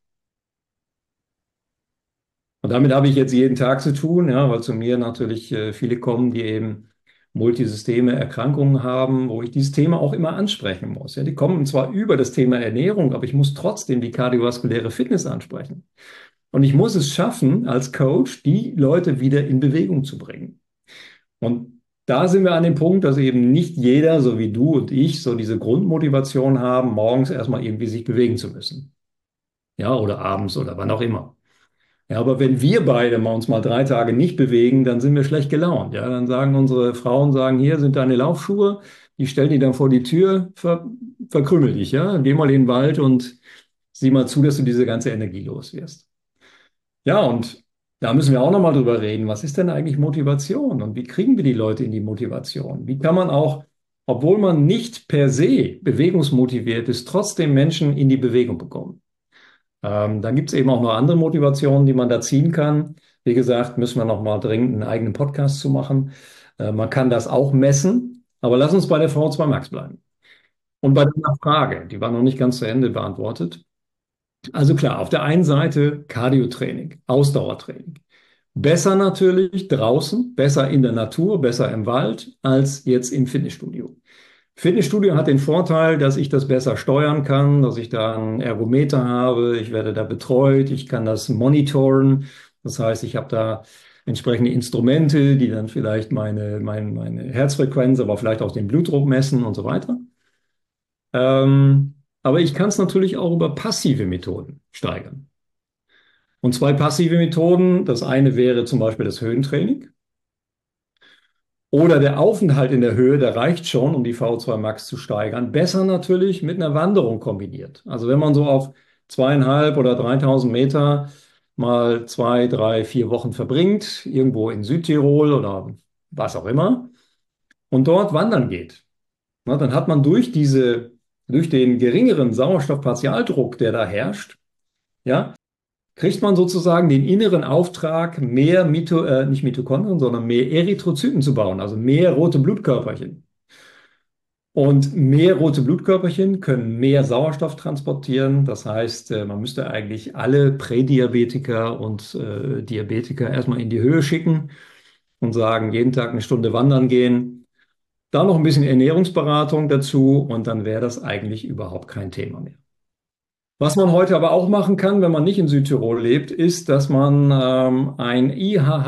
Und damit habe ich jetzt jeden Tag zu tun, ja, weil zu mir natürlich äh, viele kommen, die eben multisysteme Erkrankungen haben, wo ich dieses Thema auch immer ansprechen muss. Ja, die kommen zwar über das Thema Ernährung, aber ich muss trotzdem die kardiovaskuläre Fitness ansprechen. Und ich muss es schaffen, als Coach, die Leute wieder in Bewegung zu bringen. Und da sind wir an dem Punkt, dass eben nicht jeder, so wie du und ich, so diese Grundmotivation haben, morgens erstmal irgendwie sich bewegen zu müssen. Ja, oder abends oder wann auch immer. Ja, aber wenn wir beide mal uns mal drei Tage nicht bewegen, dann sind wir schlecht gelaunt. Ja, dann sagen unsere Frauen, sagen, hier sind deine Laufschuhe, die stellen die dann vor die Tür, ver verkrümel dich, ja, geh mal in den Wald und sieh mal zu, dass du diese ganze Energie los wirst. Ja, und da müssen wir auch nochmal drüber reden. Was ist denn eigentlich Motivation und wie kriegen wir die Leute in die Motivation? Wie kann man auch, obwohl man nicht per se bewegungsmotiviert ist, trotzdem Menschen in die Bewegung bekommen? Ähm, dann gibt es eben auch noch andere Motivationen, die man da ziehen kann. Wie gesagt, müssen wir noch mal dringend einen eigenen Podcast zu machen. Äh, man kann das auch messen, aber lass uns bei der V O zwei Max bleiben. Und bei deiner Frage, die war noch nicht ganz zu Ende beantwortet. Also klar, auf der einen Seite Cardiotraining, Ausdauertraining. Besser natürlich draußen, besser in der Natur, besser im Wald als jetzt im Fitnessstudio. Fitnessstudio hat den Vorteil, dass ich das besser steuern kann, dass ich da einen Ergometer habe, ich werde da betreut, ich kann das monitoren. Das heißt, ich habe da entsprechende Instrumente, die dann vielleicht meine, meine, meine Herzfrequenz, aber vielleicht auch den Blutdruck messen und so weiter. Ähm, aber ich kann es natürlich auch über passive Methoden steigern. Und zwei passive Methoden, das eine wäre zum Beispiel das Höhentraining oder der Aufenthalt in der Höhe, der reicht schon, um die V O zwei Max zu steigern. Besser natürlich mit einer Wanderung kombiniert. Also wenn man so auf zweieinhalb oder dreitausend Meter mal zwei, drei, vier Wochen verbringt, irgendwo in Südtirol oder was auch immer, und dort wandern geht, na, dann hat man durch diese, durch den geringeren Sauerstoffpartialdruck, der da herrscht, ja, kriegt man sozusagen den inneren Auftrag, mehr Mito, äh, nicht Mitochondrien, sondern mehr Erythrozyten zu bauen, also mehr rote Blutkörperchen. Und mehr rote Blutkörperchen können mehr Sauerstoff transportieren. Das heißt, äh, man müsste eigentlich alle Prädiabetiker und äh, Diabetiker erstmal in die Höhe schicken und sagen, jeden Tag eine Stunde wandern gehen. Da noch ein bisschen Ernährungsberatung dazu und dann wäre das eigentlich überhaupt kein Thema mehr. Was man heute aber auch machen kann, wenn man nicht in Südtirol lebt, ist, dass man ähm, ein I H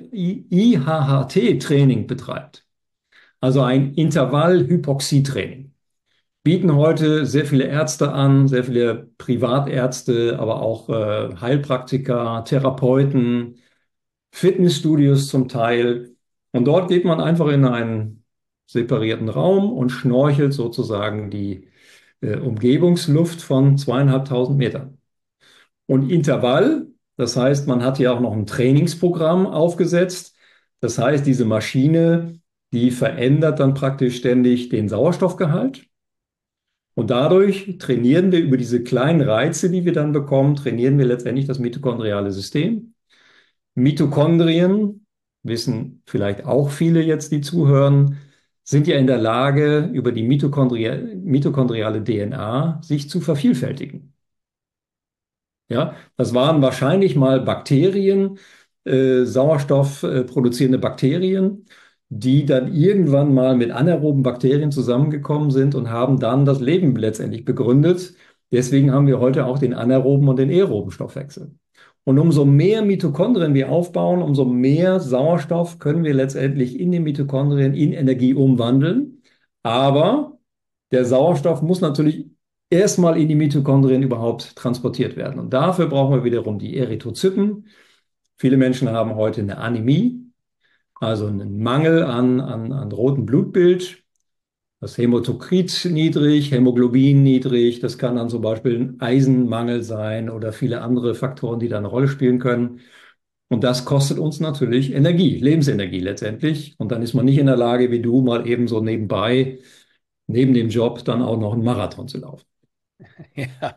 H T-Training betreibt. Also ein Intervall-Hypoxie-Training. Bieten heute sehr viele Ärzte an, sehr viele Privatärzte, aber auch äh, Heilpraktiker, Therapeuten, Fitnessstudios zum Teil. Und dort geht man einfach in einen separierten Raum und schnorchelt sozusagen die äh, Umgebungsluft von zweieinhalbtausend Metern. Und Intervall, das heißt, man hat hier auch noch ein Trainingsprogramm aufgesetzt. Das heißt, diese Maschine, die verändert dann praktisch ständig den Sauerstoffgehalt. Und dadurch trainieren wir über diese kleinen Reize, die wir dann bekommen, trainieren wir letztendlich das mitochondriale System. Mitochondrien, wissen vielleicht auch viele jetzt, die zuhören, sind ja in der Lage, über die mitochondria mitochondriale D N A sich zu vervielfältigen. Ja, das waren wahrscheinlich mal Bakterien, äh, Sauerstoff äh, produzierende Bakterien, die dann irgendwann mal mit anaeroben Bakterien zusammengekommen sind und haben dann das Leben letztendlich begründet. Deswegen haben wir heute auch den anaeroben und den aeroben Stoffwechsel. Und umso mehr Mitochondrien wir aufbauen, umso mehr Sauerstoff können wir letztendlich in den Mitochondrien in Energie umwandeln. Aber der Sauerstoff muss natürlich erstmal in die Mitochondrien überhaupt transportiert werden. Und dafür brauchen wir wiederum die Erythrozyten. Viele Menschen haben heute eine Anämie, also einen Mangel an, an, an rotem Blutbild. Das Hämatokrit niedrig, Hämoglobin niedrig. Das kann dann zum Beispiel ein Eisenmangel sein oder viele andere Faktoren, die da eine Rolle spielen können. Und das kostet uns natürlich Energie, Lebensenergie letztendlich. Und dann ist man nicht in der Lage, wie du, mal eben so nebenbei, neben dem Job, dann auch noch einen Marathon zu laufen. Ja,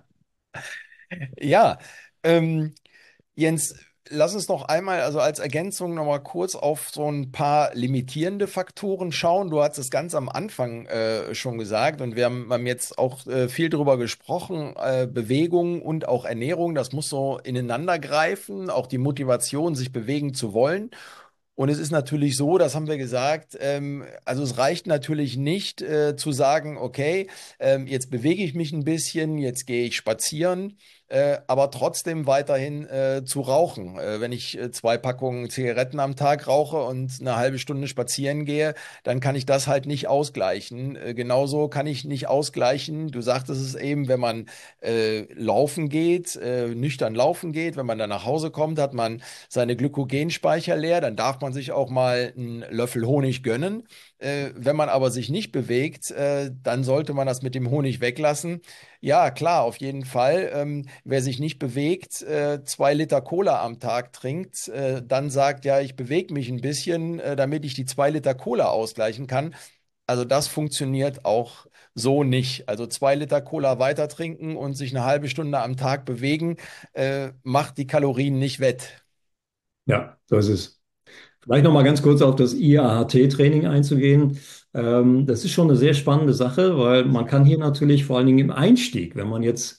ja. Ähm, Jens, lass uns noch einmal, also als Ergänzung noch mal kurz auf so ein paar limitierende Faktoren schauen. Du hast es ganz am Anfang äh, schon gesagt und wir haben, haben jetzt auch äh, viel drüber gesprochen. Äh, Bewegung und auch Ernährung, das muss so ineinander greifen, auch die Motivation, sich bewegen zu wollen. Und es ist natürlich so, das haben wir gesagt, ähm, also es reicht natürlich nicht äh, zu sagen, okay, ähm, jetzt bewege ich mich ein bisschen, jetzt gehe ich spazieren, äh, aber trotzdem weiterhin äh, zu rauchen. Äh, wenn ich äh, zwei Packungen Zigaretten am Tag rauche und eine halbe Stunde spazieren gehe, dann kann ich das halt nicht ausgleichen. Äh, genauso kann ich nicht ausgleichen. Du sagtest es eben, wenn man äh, laufen geht, äh, nüchtern laufen geht, wenn man dann nach Hause kommt, hat man seine Glykogenspeicher leer, dann darf man sich auch mal einen Löffel Honig gönnen. Äh, wenn man aber sich nicht bewegt, äh, dann sollte man das mit dem Honig weglassen. Ja, klar, auf jeden Fall. Ähm, wer sich nicht bewegt, äh, zwei Liter Cola am Tag trinkt, äh, dann sagt, ja, ich bewege mich ein bisschen, äh, damit ich die zwei Liter Cola ausgleichen kann. Also das funktioniert auch so nicht. Also zwei Liter Cola weiter trinken und sich eine halbe Stunde am Tag bewegen, äh, macht die Kalorien nicht wett. Ja, so ist es. Vielleicht noch mal ganz kurz auf das I A H T-Training einzugehen. Ähm, das ist schon eine sehr spannende Sache, weil man kann hier natürlich vor allen Dingen im Einstieg, wenn man jetzt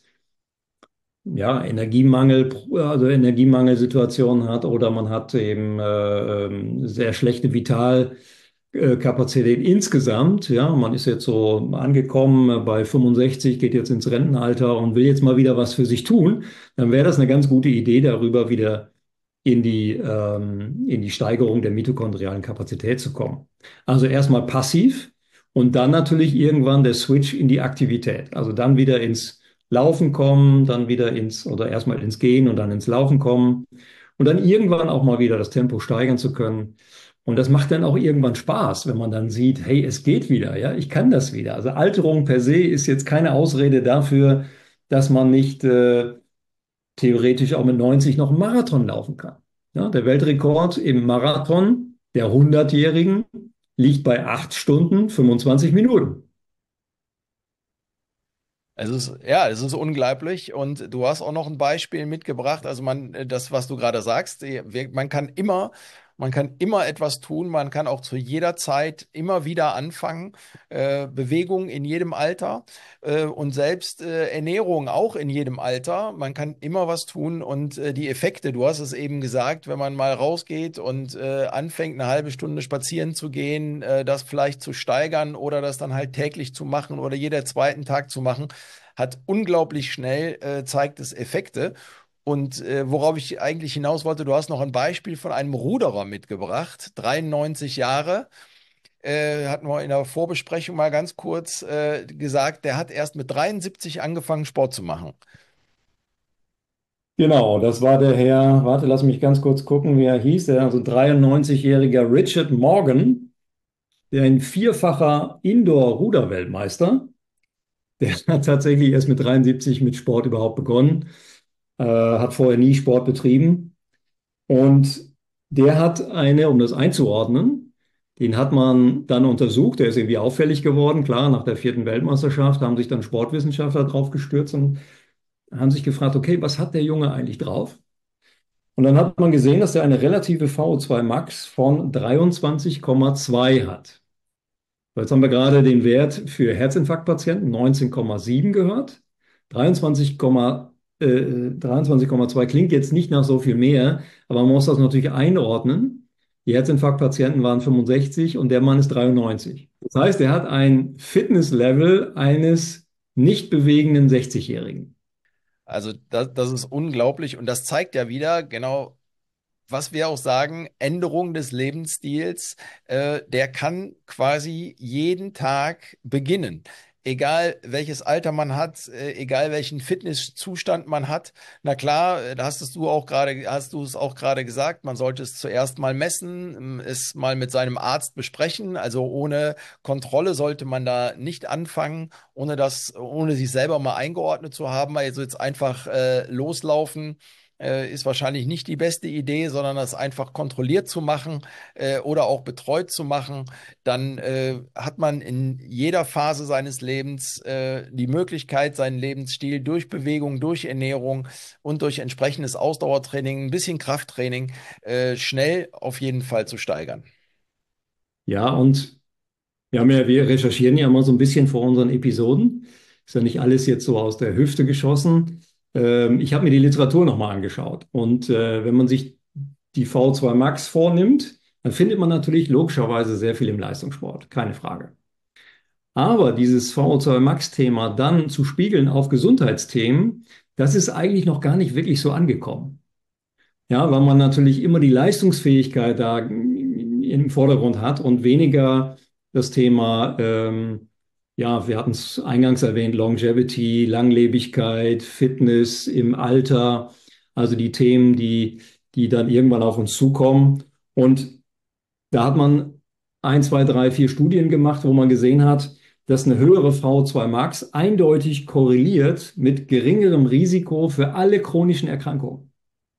ja, Energiemangel, also Energiemangelsituationen hat oder man hat eben äh, ähm, sehr schlechte Vitalkapazität insgesamt. Ja, man ist jetzt so angekommen bei fünfundsechzig, geht jetzt ins Rentenalter und will jetzt mal wieder was für sich tun, dann wäre das eine ganz gute Idee, darüber wieder in die, ähm, in die Steigerung der mitochondrialen Kapazität zu kommen. Also erstmal passiv Und dann natürlich irgendwann der Switch in die Aktivität. Also dann wieder ins Laufen kommen, dann wieder ins, oder erstmal ins Gehen und dann ins Laufen kommen. Und dann irgendwann auch mal wieder das Tempo steigern zu können. Und das macht dann auch irgendwann Spaß, wenn man dann sieht, hey, es geht wieder, ja, ich kann das wieder. Also Alterung per se ist jetzt keine Ausrede dafür, dass man nicht äh, theoretisch auch mit neunzig noch einen Marathon laufen kann. Ja, der Weltrekord im Marathon der hundert-Jährigen liegt bei acht Stunden fünfundzwanzig Minuten. Es ist, ja, es ist unglaublich und du hast auch noch ein Beispiel mitgebracht. Also man, äh, das, was du gerade sagst, die- wir- man kann immer, man kann immer etwas tun. Man kann auch zu jeder Zeit immer wieder anfangen. Äh, Bewegung in jedem Alter äh, und selbst äh, Ernährung auch in jedem Alter. Man kann immer was tun und äh, die Effekte, du hast es eben gesagt, wenn man mal rausgeht und äh, anfängt, eine halbe Stunde spazieren zu gehen, äh, das vielleicht zu steigern oder das dann halt täglich zu machen oder jeder zweiten Tag zu machen, hat unglaublich schnell, äh, zeigt es Effekte. Und äh, worauf ich eigentlich hinaus wollte, du hast noch ein Beispiel von einem Ruderer mitgebracht, dreiundneunzig Jahre, äh, hatten wir in der Vorbesprechung mal ganz kurz äh, gesagt, der hat erst mit dreiundsiebzig angefangen, Sport zu machen. Genau, das war der Herr, warte, lass mich ganz kurz gucken, wie er hieß, der also dreiundneunzig-jähriger Richard Morgan, der ein vierfacher Indoor-Ruder-Weltmeister, der hat tatsächlich erst mit dreiundsiebzig mit Sport überhaupt begonnen, äh, hat vorher nie Sport betrieben. Und der hat eine, um das einzuordnen, den hat man dann untersucht, der ist irgendwie auffällig geworden, klar, nach der vierten Weltmeisterschaft haben sich dann Sportwissenschaftler drauf gestürzt und haben sich gefragt, okay, was hat der Junge eigentlich drauf? Und dann hat man gesehen, dass er eine relative V O zwei Max von dreiundzwanzig Komma zwei hat. So, jetzt haben wir gerade den Wert für Herzinfarktpatienten neunzehn Komma sieben gehört. dreiundzwanzig, äh, dreiundzwanzig Komma zwei klingt jetzt nicht nach so viel mehr, aber man muss das natürlich einordnen. Die Herzinfarktpatienten waren fünfundsechzig und der Mann ist dreiundneunzig. Das heißt, er hat ein Fitnesslevel eines nicht bewegenden sechzig-Jährigen. Also das, das ist unglaublich und das zeigt ja wieder genau, was wir auch sagen, Änderung des Lebensstils, äh, der kann quasi jeden Tag beginnen. Egal welches Alter man hat, äh, egal welchen Fitnesszustand man hat. Na klar, äh, da hast es du auch gerade, hast du es auch gerade gesagt, man sollte es zuerst mal messen, ähm, es mal mit seinem Arzt besprechen. Also ohne Kontrolle sollte man da nicht anfangen, ohne das, ohne sich selber mal eingeordnet zu haben. Also jetzt einfach äh, loslaufen äh, ist wahrscheinlich nicht die beste Idee, sondern das einfach kontrolliert zu machen äh, oder auch betreut zu machen. Dann äh, hat man in jeder Phase seines Lebens äh, die Möglichkeit, seinen Lebensstil durch Bewegung, durch Ernährung und durch entsprechendes Ausdauertraining, ein bisschen Krafttraining äh, schnell auf jeden Fall zu steigern. Ja, und wir haben ja, wir recherchieren ja immer so ein bisschen vor unseren Episoden. Ist ja nicht alles jetzt so aus der Hüfte geschossen. Ähm, ich habe mir die Literatur nochmal angeschaut. Und äh, wenn man sich die V zwei Max vornimmt, dann findet man natürlich logischerweise sehr viel im Leistungssport, keine Frage. Aber dieses V zwei Max-Thema dann zu spiegeln auf Gesundheitsthemen, das ist eigentlich noch gar nicht wirklich so angekommen. Ja, weil man natürlich immer die Leistungsfähigkeit da im Vordergrund hat und weniger das Thema, ähm, ja, wir hatten es eingangs erwähnt, Longevity, Langlebigkeit, Fitness im Alter, also die Themen, die, die dann irgendwann auf uns zukommen. Und da hat man ein, zwei, drei, vier Studien gemacht, wo man gesehen hat, dass eine höhere V zwei Max eindeutig korreliert mit geringerem Risiko für alle chronischen Erkrankungen.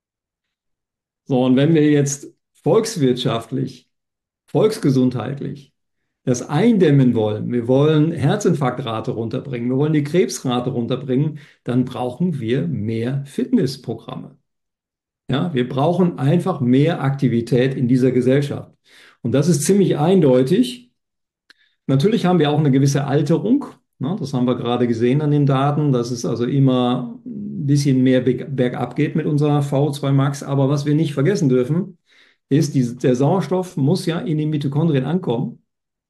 So, und wenn wir jetzt volkswirtschaftlich, volksgesundheitlich das eindämmen wollen, wir wollen Herzinfarktrate runterbringen, wir wollen die Krebsrate runterbringen, dann brauchen wir mehr Fitnessprogramme. Ja, wir brauchen einfach mehr Aktivität in dieser Gesellschaft. Und das ist ziemlich eindeutig. Natürlich haben wir auch eine gewisse Alterung. Ne, das haben wir gerade gesehen an den Daten, dass es also immer ein bisschen mehr bergab geht mit unserer V zwei Max. Aber was wir nicht vergessen dürfen, ist, die, der Sauerstoff muss ja in den Mitochondrien ankommen.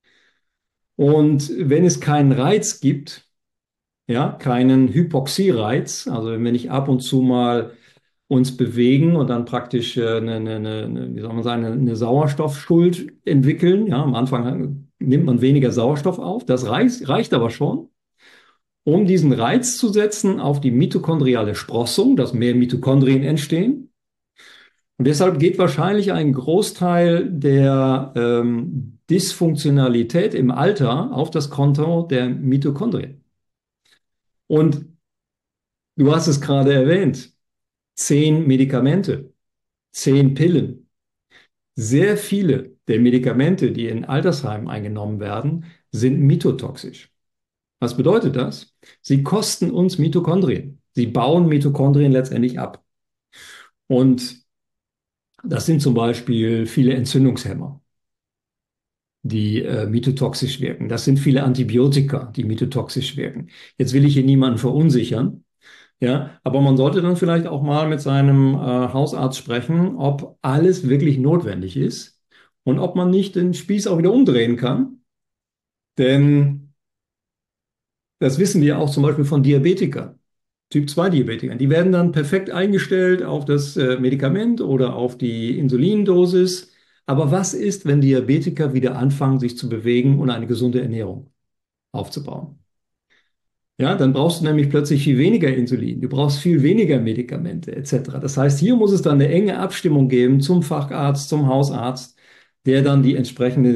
Und wenn es keinen Reiz gibt, ja, keinen Hypoxiereiz, also wenn wir nicht ab und zu mal uns bewegen und dann praktisch äh, eine, eine, eine, wie soll man sagen, eine, eine Sauerstoffschuld entwickeln. Ja, am Anfang nimmt man weniger Sauerstoff auf. Das reicht, reicht aber schon, um diesen Reiz zu setzen auf die mitochondriale Sprossung, dass mehr Mitochondrien entstehen. Und deshalb geht wahrscheinlich ein Großteil der ähm, Dysfunktionalität im Alter auf das Konto der Mitochondrien. Und du hast es gerade erwähnt, zehn Medikamente, zehn Pillen. Sehr viele der Medikamente, die in Altersheimen eingenommen werden, sind mitotoxisch. Was bedeutet das? Sie kosten uns Mitochondrien. Sie bauen Mitochondrien letztendlich ab. Und das sind zum Beispiel viele Entzündungshemmer, die äh, mitotoxisch wirken. Das sind viele Antibiotika, die mitotoxisch wirken. Jetzt will ich hier niemanden verunsichern, ja, aber man sollte dann vielleicht auch mal mit seinem äh, Hausarzt sprechen, ob alles wirklich notwendig ist und ob man nicht den Spieß auch wieder umdrehen kann. Denn das wissen wir auch zum Beispiel von Diabetikern, Typ zwei Diabetikern. Die werden dann perfekt eingestellt auf das äh, Medikament oder auf die Insulindosis. Aber was ist, wenn Diabetiker wieder anfangen, sich zu bewegen und eine gesunde Ernährung aufzubauen? Ja, dann brauchst du nämlich plötzlich viel weniger Insulin, du brauchst viel weniger Medikamente et cetera. Das heißt, hier muss es dann eine enge Abstimmung geben zum Facharzt, zum Hausarzt, der dann die entsprechende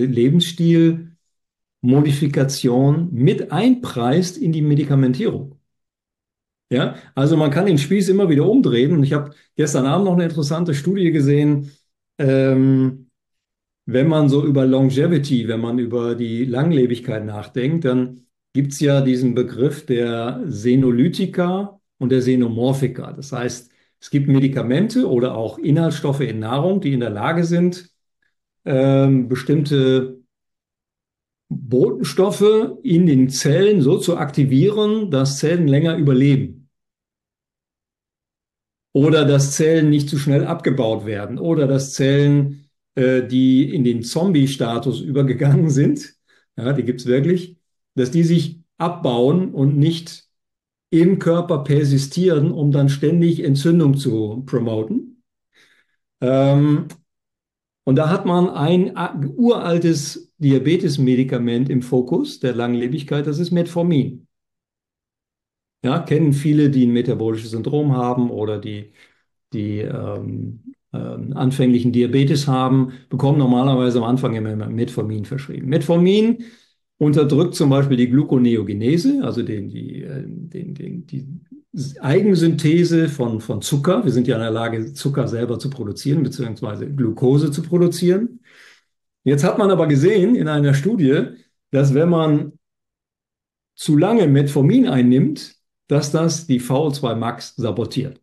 Lebensstilmodifikation mit einpreist in die Medikamentierung. Ja, also man kann den Spieß immer wieder umdrehen. Und ich habe gestern Abend noch eine interessante Studie gesehen, ähm, wenn man so über Longevity, wenn man über die Langlebigkeit nachdenkt, dann gibt es ja diesen Begriff der Senolytika und der Senomorphika. Das heißt, es gibt Medikamente oder auch Inhaltsstoffe in Nahrung, die in der Lage sind, ähm, bestimmte Botenstoffe in den Zellen so zu aktivieren, dass Zellen länger überleben. Oder dass Zellen nicht zu schnell abgebaut werden. Oder dass Zellen, äh, die in den Zombie-Status übergegangen sind, ja, die gibt es wirklich, dass die sich abbauen und nicht im Körper persistieren, um dann ständig Entzündung zu promoten. Ähm, und da hat man ein uraltes Diabetes-Medikament im Fokus der Langlebigkeit, das ist Metformin. Ja, kennen viele, die ein metabolisches Syndrom haben oder die, die ähm, ähm, anfänglichen Diabetes haben, bekommen normalerweise am Anfang immer Metformin verschrieben. Metformin unterdrückt zum Beispiel die Gluconeogenese, also den, die, äh, den, den, die Eigensynthese von, von Zucker. Wir sind ja in der Lage, Zucker selber zu produzieren, beziehungsweise Glucose zu produzieren. Jetzt hat man aber gesehen in einer Studie, dass wenn man zu lange Metformin einnimmt, dass das die V O zwei Max sabotiert.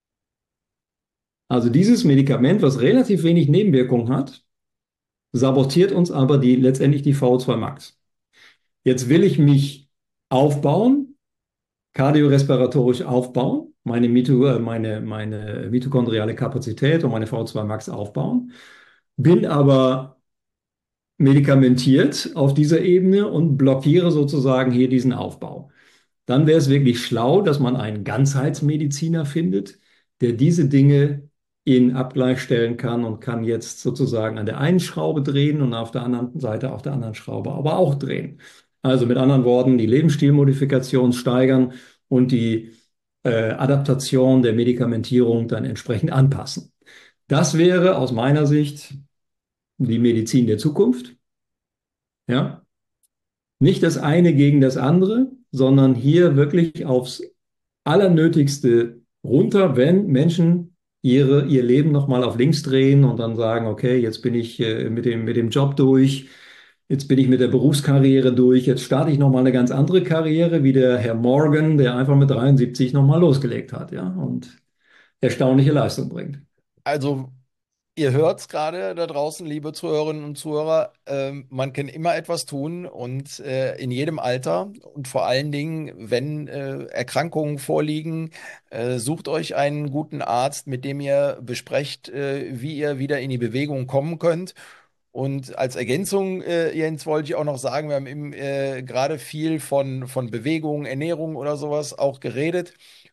Also dieses Medikament, was relativ wenig Nebenwirkungen hat, sabotiert uns aber die, letztendlich die V O zwei Max. Jetzt will ich mich aufbauen, kardiorespiratorisch aufbauen, meine, Mito, meine, meine mitochondriale Kapazität und meine V O zwei Max aufbauen, bin aber medikamentiert auf dieser Ebene und blockiere sozusagen hier diesen Aufbau. Dann wäre es wirklich schlau, dass man einen Ganzheitsmediziner findet, der diese Dinge in Abgleich stellen kann und kann jetzt sozusagen an der einen Schraube drehen und auf der anderen Seite auf der anderen Schraube aber auch drehen. Also mit anderen Worten, die Lebensstilmodifikation steigern und die äh, Adaptation der Medikamentierung dann entsprechend anpassen. Das wäre aus meiner Sicht die Medizin der Zukunft. Ja, nicht das eine gegen das andere, sondern hier wirklich aufs Allernötigste runter, wenn Menschen ihre, ihr Leben nochmal auf links drehen und dann sagen, okay, jetzt bin ich äh, mit dem, mit dem Job durch, jetzt bin ich mit der Berufskarriere durch, jetzt starte ich nochmal eine ganz andere Karriere, wie der Herr Morgan, der einfach mit dreiundsiebzig nochmal losgelegt hat, ja, und erstaunliche Leistung bringt. Also, ihr hört es gerade da draußen, liebe Zuhörerinnen und Zuhörer, ähm, man kann immer etwas tun und äh, in jedem Alter und vor allen Dingen, wenn äh, Erkrankungen vorliegen, äh, sucht euch einen guten Arzt, mit dem ihr besprecht, äh, wie ihr wieder in die Bewegung kommen könnt. Und als Ergänzung, äh, Jens, wollte ich auch noch sagen, wir haben eben äh, gerade viel von, von Bewegung, Ernährung oder sowas auch geredet.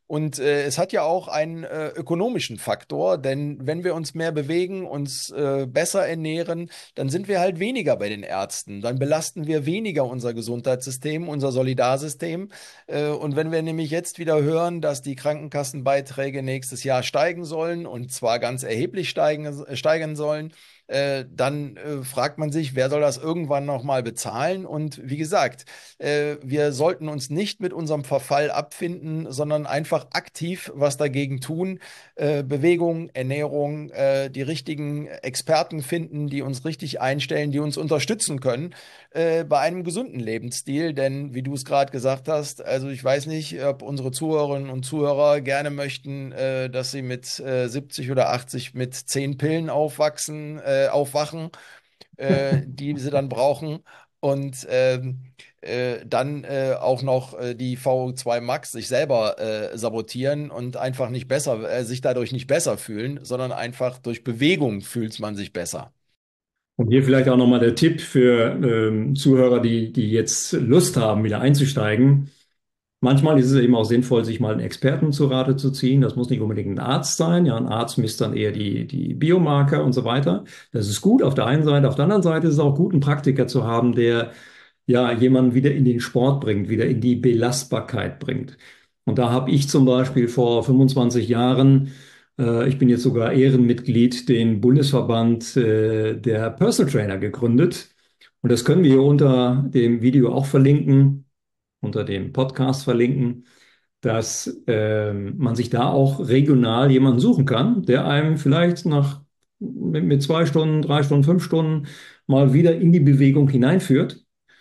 Und äh, es hat ja auch einen äh, ökonomischen Faktor, denn wenn wir uns mehr bewegen, uns äh, besser ernähren, dann sind wir halt weniger bei den Ärzten. Dann belasten wir weniger unser Gesundheitssystem, unser Solidarsystem. Äh, und wenn wir nämlich jetzt wieder hören, dass die Krankenkassenbeiträge nächstes Jahr steigen sollen und zwar ganz erheblich steigen, äh, steigen sollen, äh, dann äh, fragt man sich, wer soll das irgendwann nochmal bezahlen? Und wie gesagt, äh, wir sollten uns nicht mit unserem Verfall abfinden, sondern einfach aktiv was dagegen tun. Äh, Bewegung, Ernährung, äh, die richtigen Experten finden, die uns richtig einstellen, die uns unterstützen können äh, bei einem gesunden Lebensstil. Denn wie du es gerade gesagt hast, also ich weiß nicht, ob unsere Zuhörerinnen und Zuhörer gerne möchten, äh, dass sie mit äh, siebzig oder achtzig mit zehn Pillen aufwachsen, äh, aufwachen, äh, die sie dann brauchen. Und ähm, äh, dann äh, auch noch äh, die V O zwei Max sich selber äh, sabotieren und einfach nicht besser, äh, sich dadurch nicht besser fühlen, sondern einfach durch Bewegung fühlt man sich besser. Und hier vielleicht auch nochmal der Tipp für ähm, Zuhörer, die, die jetzt Lust haben, wieder einzusteigen. Manchmal ist es eben auch sinnvoll, sich mal einen Experten zu Rate zu ziehen. Das muss nicht unbedingt ein Arzt sein. Ja, ein Arzt misst dann eher die, die Biomarker und so weiter. Das ist gut auf der einen Seite. Auf der anderen Seite ist es auch gut, einen Praktiker zu haben, der ja jemanden wieder in den Sport bringt, wieder in die Belastbarkeit bringt. Und da habe ich zum Beispiel vor fünfundzwanzig Jahren, äh, ich bin jetzt sogar Ehrenmitglied, den Bundesverband äh, der Personal Trainer gegründet. Und das können wir hier unter dem Video auch verlinken, unter dem Podcast verlinken, dass ähm, man sich da auch regional jemanden suchen kann, der einem vielleicht nach mit, mit zwei Stunden, drei Stunden, fünf Stunden mal wieder in die Bewegung hineinführt.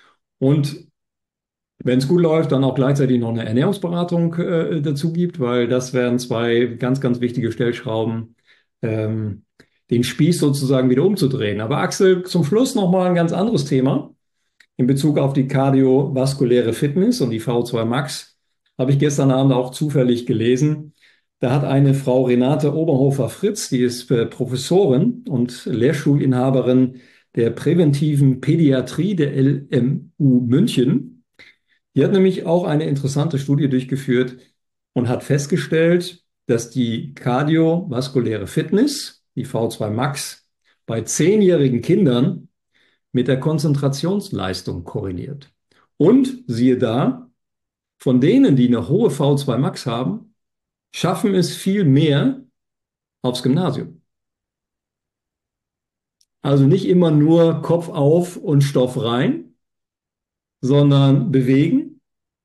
Und wenn es gut läuft, dann auch gleichzeitig noch eine Ernährungsberatung äh, dazu gibt, weil das wären zwei ganz, ganz wichtige Stellschrauben, ähm, den Spieß sozusagen wieder umzudrehen. Aber Axel, zum Schluss nochmal ein ganz anderes Thema. In Bezug auf die kardiovaskuläre Fitness und die V O zwei Max habe ich gestern Abend auch zufällig gelesen. Da hat eine Frau Renate Oberhofer-Fritz, die ist äh, Professorin und Lehrstuhlinhaberin der präventiven Pädiatrie der L M U München. Die hat nämlich auch eine interessante Studie durchgeführt und hat festgestellt, dass die kardiovaskuläre Fitness, die V O zwei Max, bei zehnjährigen Kindern mit der Konzentrationsleistung korreliert. Und siehe da, von denen, die eine hohe V O zwei Max haben, schaffen es viel mehr aufs Gymnasium. Also nicht immer nur Kopf auf und Stoff rein, sondern bewegen,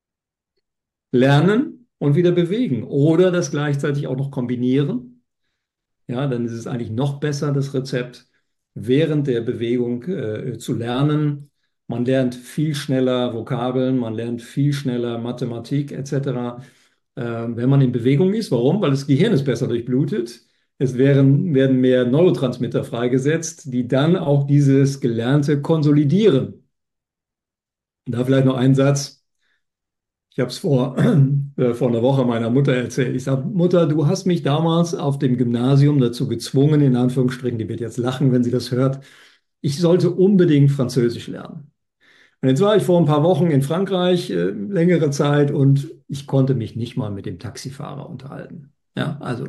lernen und wieder bewegen. Oder das gleichzeitig auch noch kombinieren. Ja, dann ist es eigentlich noch besser, das Rezept, während der Bewegung äh, zu lernen. Man lernt viel schneller Vokabeln, man lernt viel schneller Mathematik et cetera, äh, wenn man in Bewegung ist. Warum? Weil das Gehirn ist besser durchblutet. Es werden, werden mehr Neurotransmitter freigesetzt, die dann auch dieses Gelernte konsolidieren. Und da vielleicht noch ein Satz. Ich habe es vor, äh, vor einer Woche meiner Mutter erzählt. Ich sage, Mutter, du hast mich damals auf dem Gymnasium dazu gezwungen, in Anführungsstrichen, die wird jetzt lachen, wenn sie das hört, ich sollte unbedingt Französisch lernen. Und jetzt war ich vor ein paar Wochen in Frankreich, äh, längere Zeit, und ich konnte mich nicht mal mit dem Taxifahrer unterhalten. Ja, also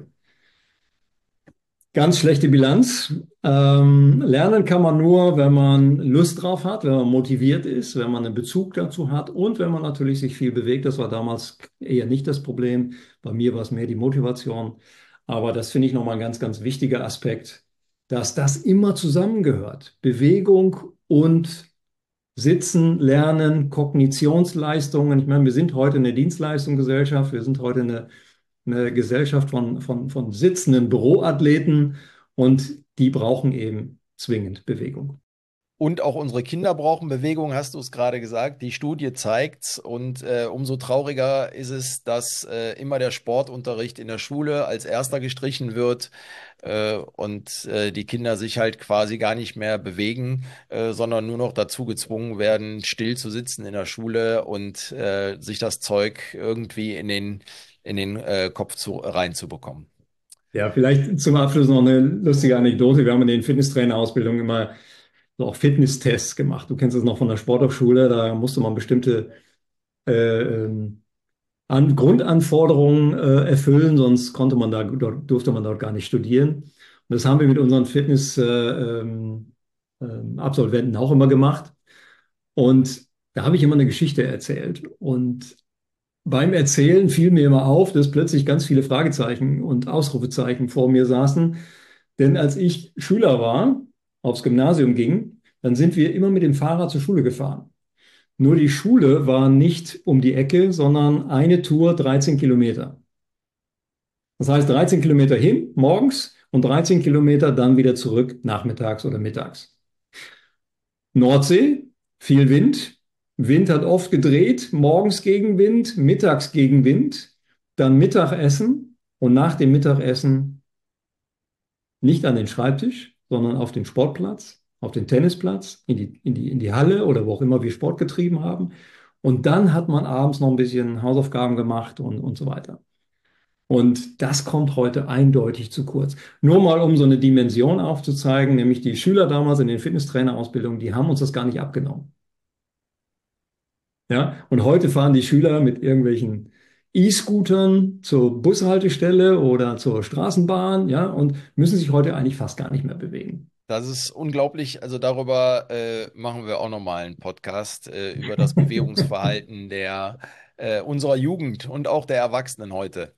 ganz schlechte Bilanz. Ähm, lernen kann man nur, wenn man Lust drauf hat, wenn man motiviert ist, wenn man einen Bezug dazu hat und wenn man natürlich sich viel bewegt. Das war damals eher nicht das Problem. Bei mir war es mehr die Motivation. Aber das finde ich nochmal ein ganz, ganz wichtiger Aspekt, dass das immer zusammengehört. Bewegung und Sitzen, Lernen, Kognitionsleistungen. Ich meine, wir sind heute eine Dienstleistungsgesellschaft, wir sind heute eine eine Gesellschaft von, von, von sitzenden Büroathleten, und die brauchen eben zwingend Bewegung. Und auch unsere Kinder brauchen Bewegung, hast du es gerade gesagt. Die Studie zeigt's. Und äh, umso trauriger ist es, dass äh, immer der Sportunterricht in der Schule als erster gestrichen wird äh, und äh, die Kinder sich halt quasi gar nicht mehr bewegen, äh, sondern nur noch dazu gezwungen werden, still zu sitzen in der Schule und äh, sich das Zeug irgendwie in den, in den äh, Kopf zu, reinzubekommen. Ja, vielleicht zum Abschluss noch eine lustige Anekdote. Wir haben in den Fitnesstrainerausbildungen immer so auch Fitnesstests gemacht. Du kennst das noch von der Sporthochschule, da musste man bestimmte äh, ähm, an Grundanforderungen äh, erfüllen, sonst konnte man da, dort, durfte man dort gar nicht studieren. Und das haben wir mit unseren Fitness-Absolventen äh, ähm, Absolventen auch immer gemacht. Und da habe ich immer eine Geschichte erzählt. Und beim Erzählen fiel mir immer auf, dass plötzlich ganz viele Fragezeichen und Ausrufezeichen vor mir saßen. Denn als ich Schüler war, aufs Gymnasium ging, dann sind wir immer mit dem Fahrrad zur Schule gefahren. Nur die Schule war nicht um die Ecke, sondern eine Tour dreizehn Kilometer. Das heißt dreizehn Kilometer hin, morgens, und dreizehn Kilometer dann wieder zurück, nachmittags oder mittags. Nordsee, viel Wind. Wind hat oft gedreht, morgens Gegenwind, mittags Gegenwind, dann Mittagessen und nach dem Mittagessen nicht an den Schreibtisch, sondern auf den Sportplatz, auf den Tennisplatz, in die, in die, in die Halle oder wo auch immer wir Sport getrieben haben. Und dann hat man abends noch ein bisschen Hausaufgaben gemacht und, und so weiter. Und das kommt heute eindeutig zu kurz. Nur mal, um so eine Dimension aufzuzeigen, nämlich die Schüler damals in den Fitnesstrainerausbildungen, die haben uns das gar nicht abgenommen. Ja, und heute fahren die Schüler mit irgendwelchen E-Scootern zur Bushaltestelle oder zur Straßenbahn, ja, und müssen sich heute eigentlich fast gar nicht mehr bewegen. Das ist unglaublich. Also darüber äh, machen wir auch nochmal einen Podcast äh, über das Bewegungsverhalten der äh, unserer Jugend und auch der Erwachsenen heute.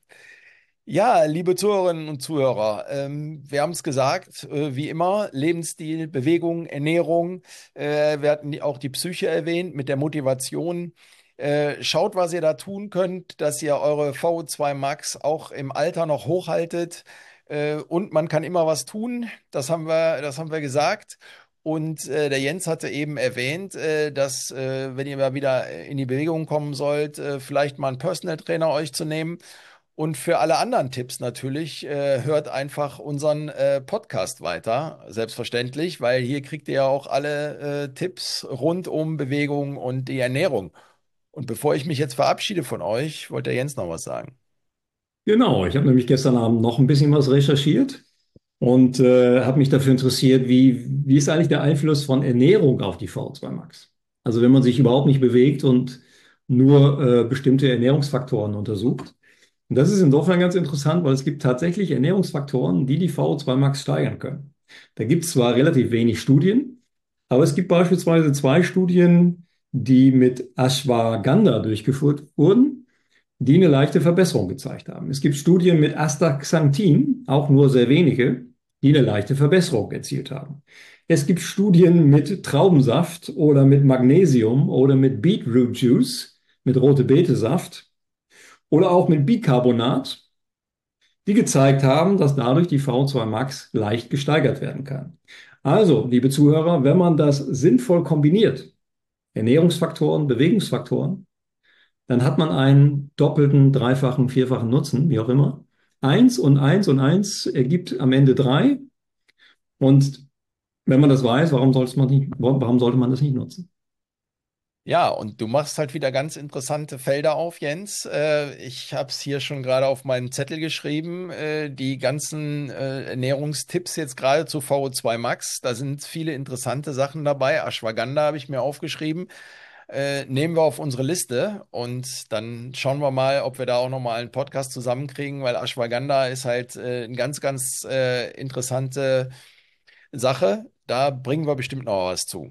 Ja, liebe Zuhörerinnen und Zuhörer, ähm, wir haben es gesagt, äh, wie immer, Lebensstil, Bewegung, Ernährung. Äh, wir hatten die, auch die Psyche erwähnt mit der Motivation. Äh, schaut, was ihr da tun könnt, dass ihr eure V O zwei Max auch im Alter noch hochhaltet. Äh, und man kann immer was tun, das haben wir, das haben wir gesagt. Und äh, der Jens hatte eben erwähnt, äh, dass, äh, wenn ihr mal wieder in die Bewegung kommen sollt, äh, vielleicht mal einen Personal Trainer euch zu nehmen. Und für alle anderen Tipps natürlich, äh, hört einfach unseren äh, Podcast weiter, selbstverständlich, weil hier kriegt ihr ja auch alle äh, Tipps rund um Bewegung und die Ernährung. Und bevor ich mich jetzt verabschiede von euch, wollte der Jens noch was sagen. Genau, ich habe nämlich gestern Abend noch ein bisschen was recherchiert und äh, habe mich dafür interessiert, wie, wie ist eigentlich der Einfluss von Ernährung auf die V O zwei Max? Also wenn man sich überhaupt nicht bewegt und nur äh, bestimmte Ernährungsfaktoren untersucht. Und das ist insofern ganz interessant, weil es gibt tatsächlich Ernährungsfaktoren, die die V O zwei Max steigern können. Da gibt es zwar relativ wenig Studien, aber es gibt beispielsweise zwei Studien, die mit Ashwagandha durchgeführt wurden, die eine leichte Verbesserung gezeigt haben. Es gibt Studien mit Astaxanthin, auch nur sehr wenige, die eine leichte Verbesserung erzielt haben. Es gibt Studien mit Traubensaft oder mit Magnesium oder mit Beetroot Juice, mit rote Beete-Saft oder auch mit Bicarbonat, die gezeigt haben, dass dadurch die V O zwei Max leicht gesteigert werden kann. Also, liebe Zuhörer, wenn man das sinnvoll kombiniert, Ernährungsfaktoren, Bewegungsfaktoren, dann hat man einen doppelten, dreifachen, vierfachen Nutzen, wie auch immer. Eins und eins und eins ergibt am Ende drei. Und wenn man das weiß, warum sollte man nicht, warum sollte man das nicht nutzen? Ja, und du machst halt wieder ganz interessante Felder auf, Jens. Äh, ich habe es hier schon gerade auf meinen Zettel geschrieben. Äh, die ganzen äh, Ernährungstipps jetzt gerade zu V O zwei Max. Da sind viele interessante Sachen dabei. Ashwagandha habe ich mir aufgeschrieben. Äh, nehmen wir auf unsere Liste und dann schauen wir mal, ob wir da auch nochmal einen Podcast zusammenkriegen, weil Ashwagandha ist halt äh, eine ganz, ganz äh, interessante Sache. Da bringen wir bestimmt noch was zu.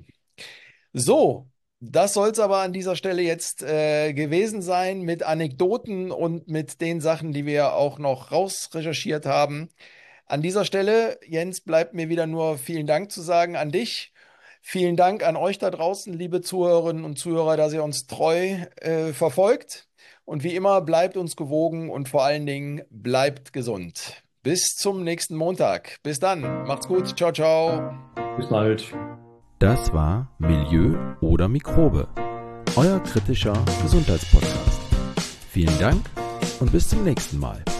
So, das soll es aber an dieser Stelle jetzt äh, gewesen sein mit Anekdoten und mit den Sachen, die wir auch noch rausrecherchiert haben. An dieser Stelle, Jens, bleibt mir wieder nur vielen Dank zu sagen an dich. Vielen Dank an euch da draußen, liebe Zuhörerinnen und Zuhörer, dass ihr uns treu äh, verfolgt. Und wie immer, bleibt uns gewogen und vor allen Dingen bleibt gesund. Bis zum nächsten Montag. Bis dann. Macht's gut. Ciao, ciao. Bis bald. Das war Milieu oder Mikrobe, euer kritischer Gesundheitspodcast. Vielen Dank und bis zum nächsten Mal.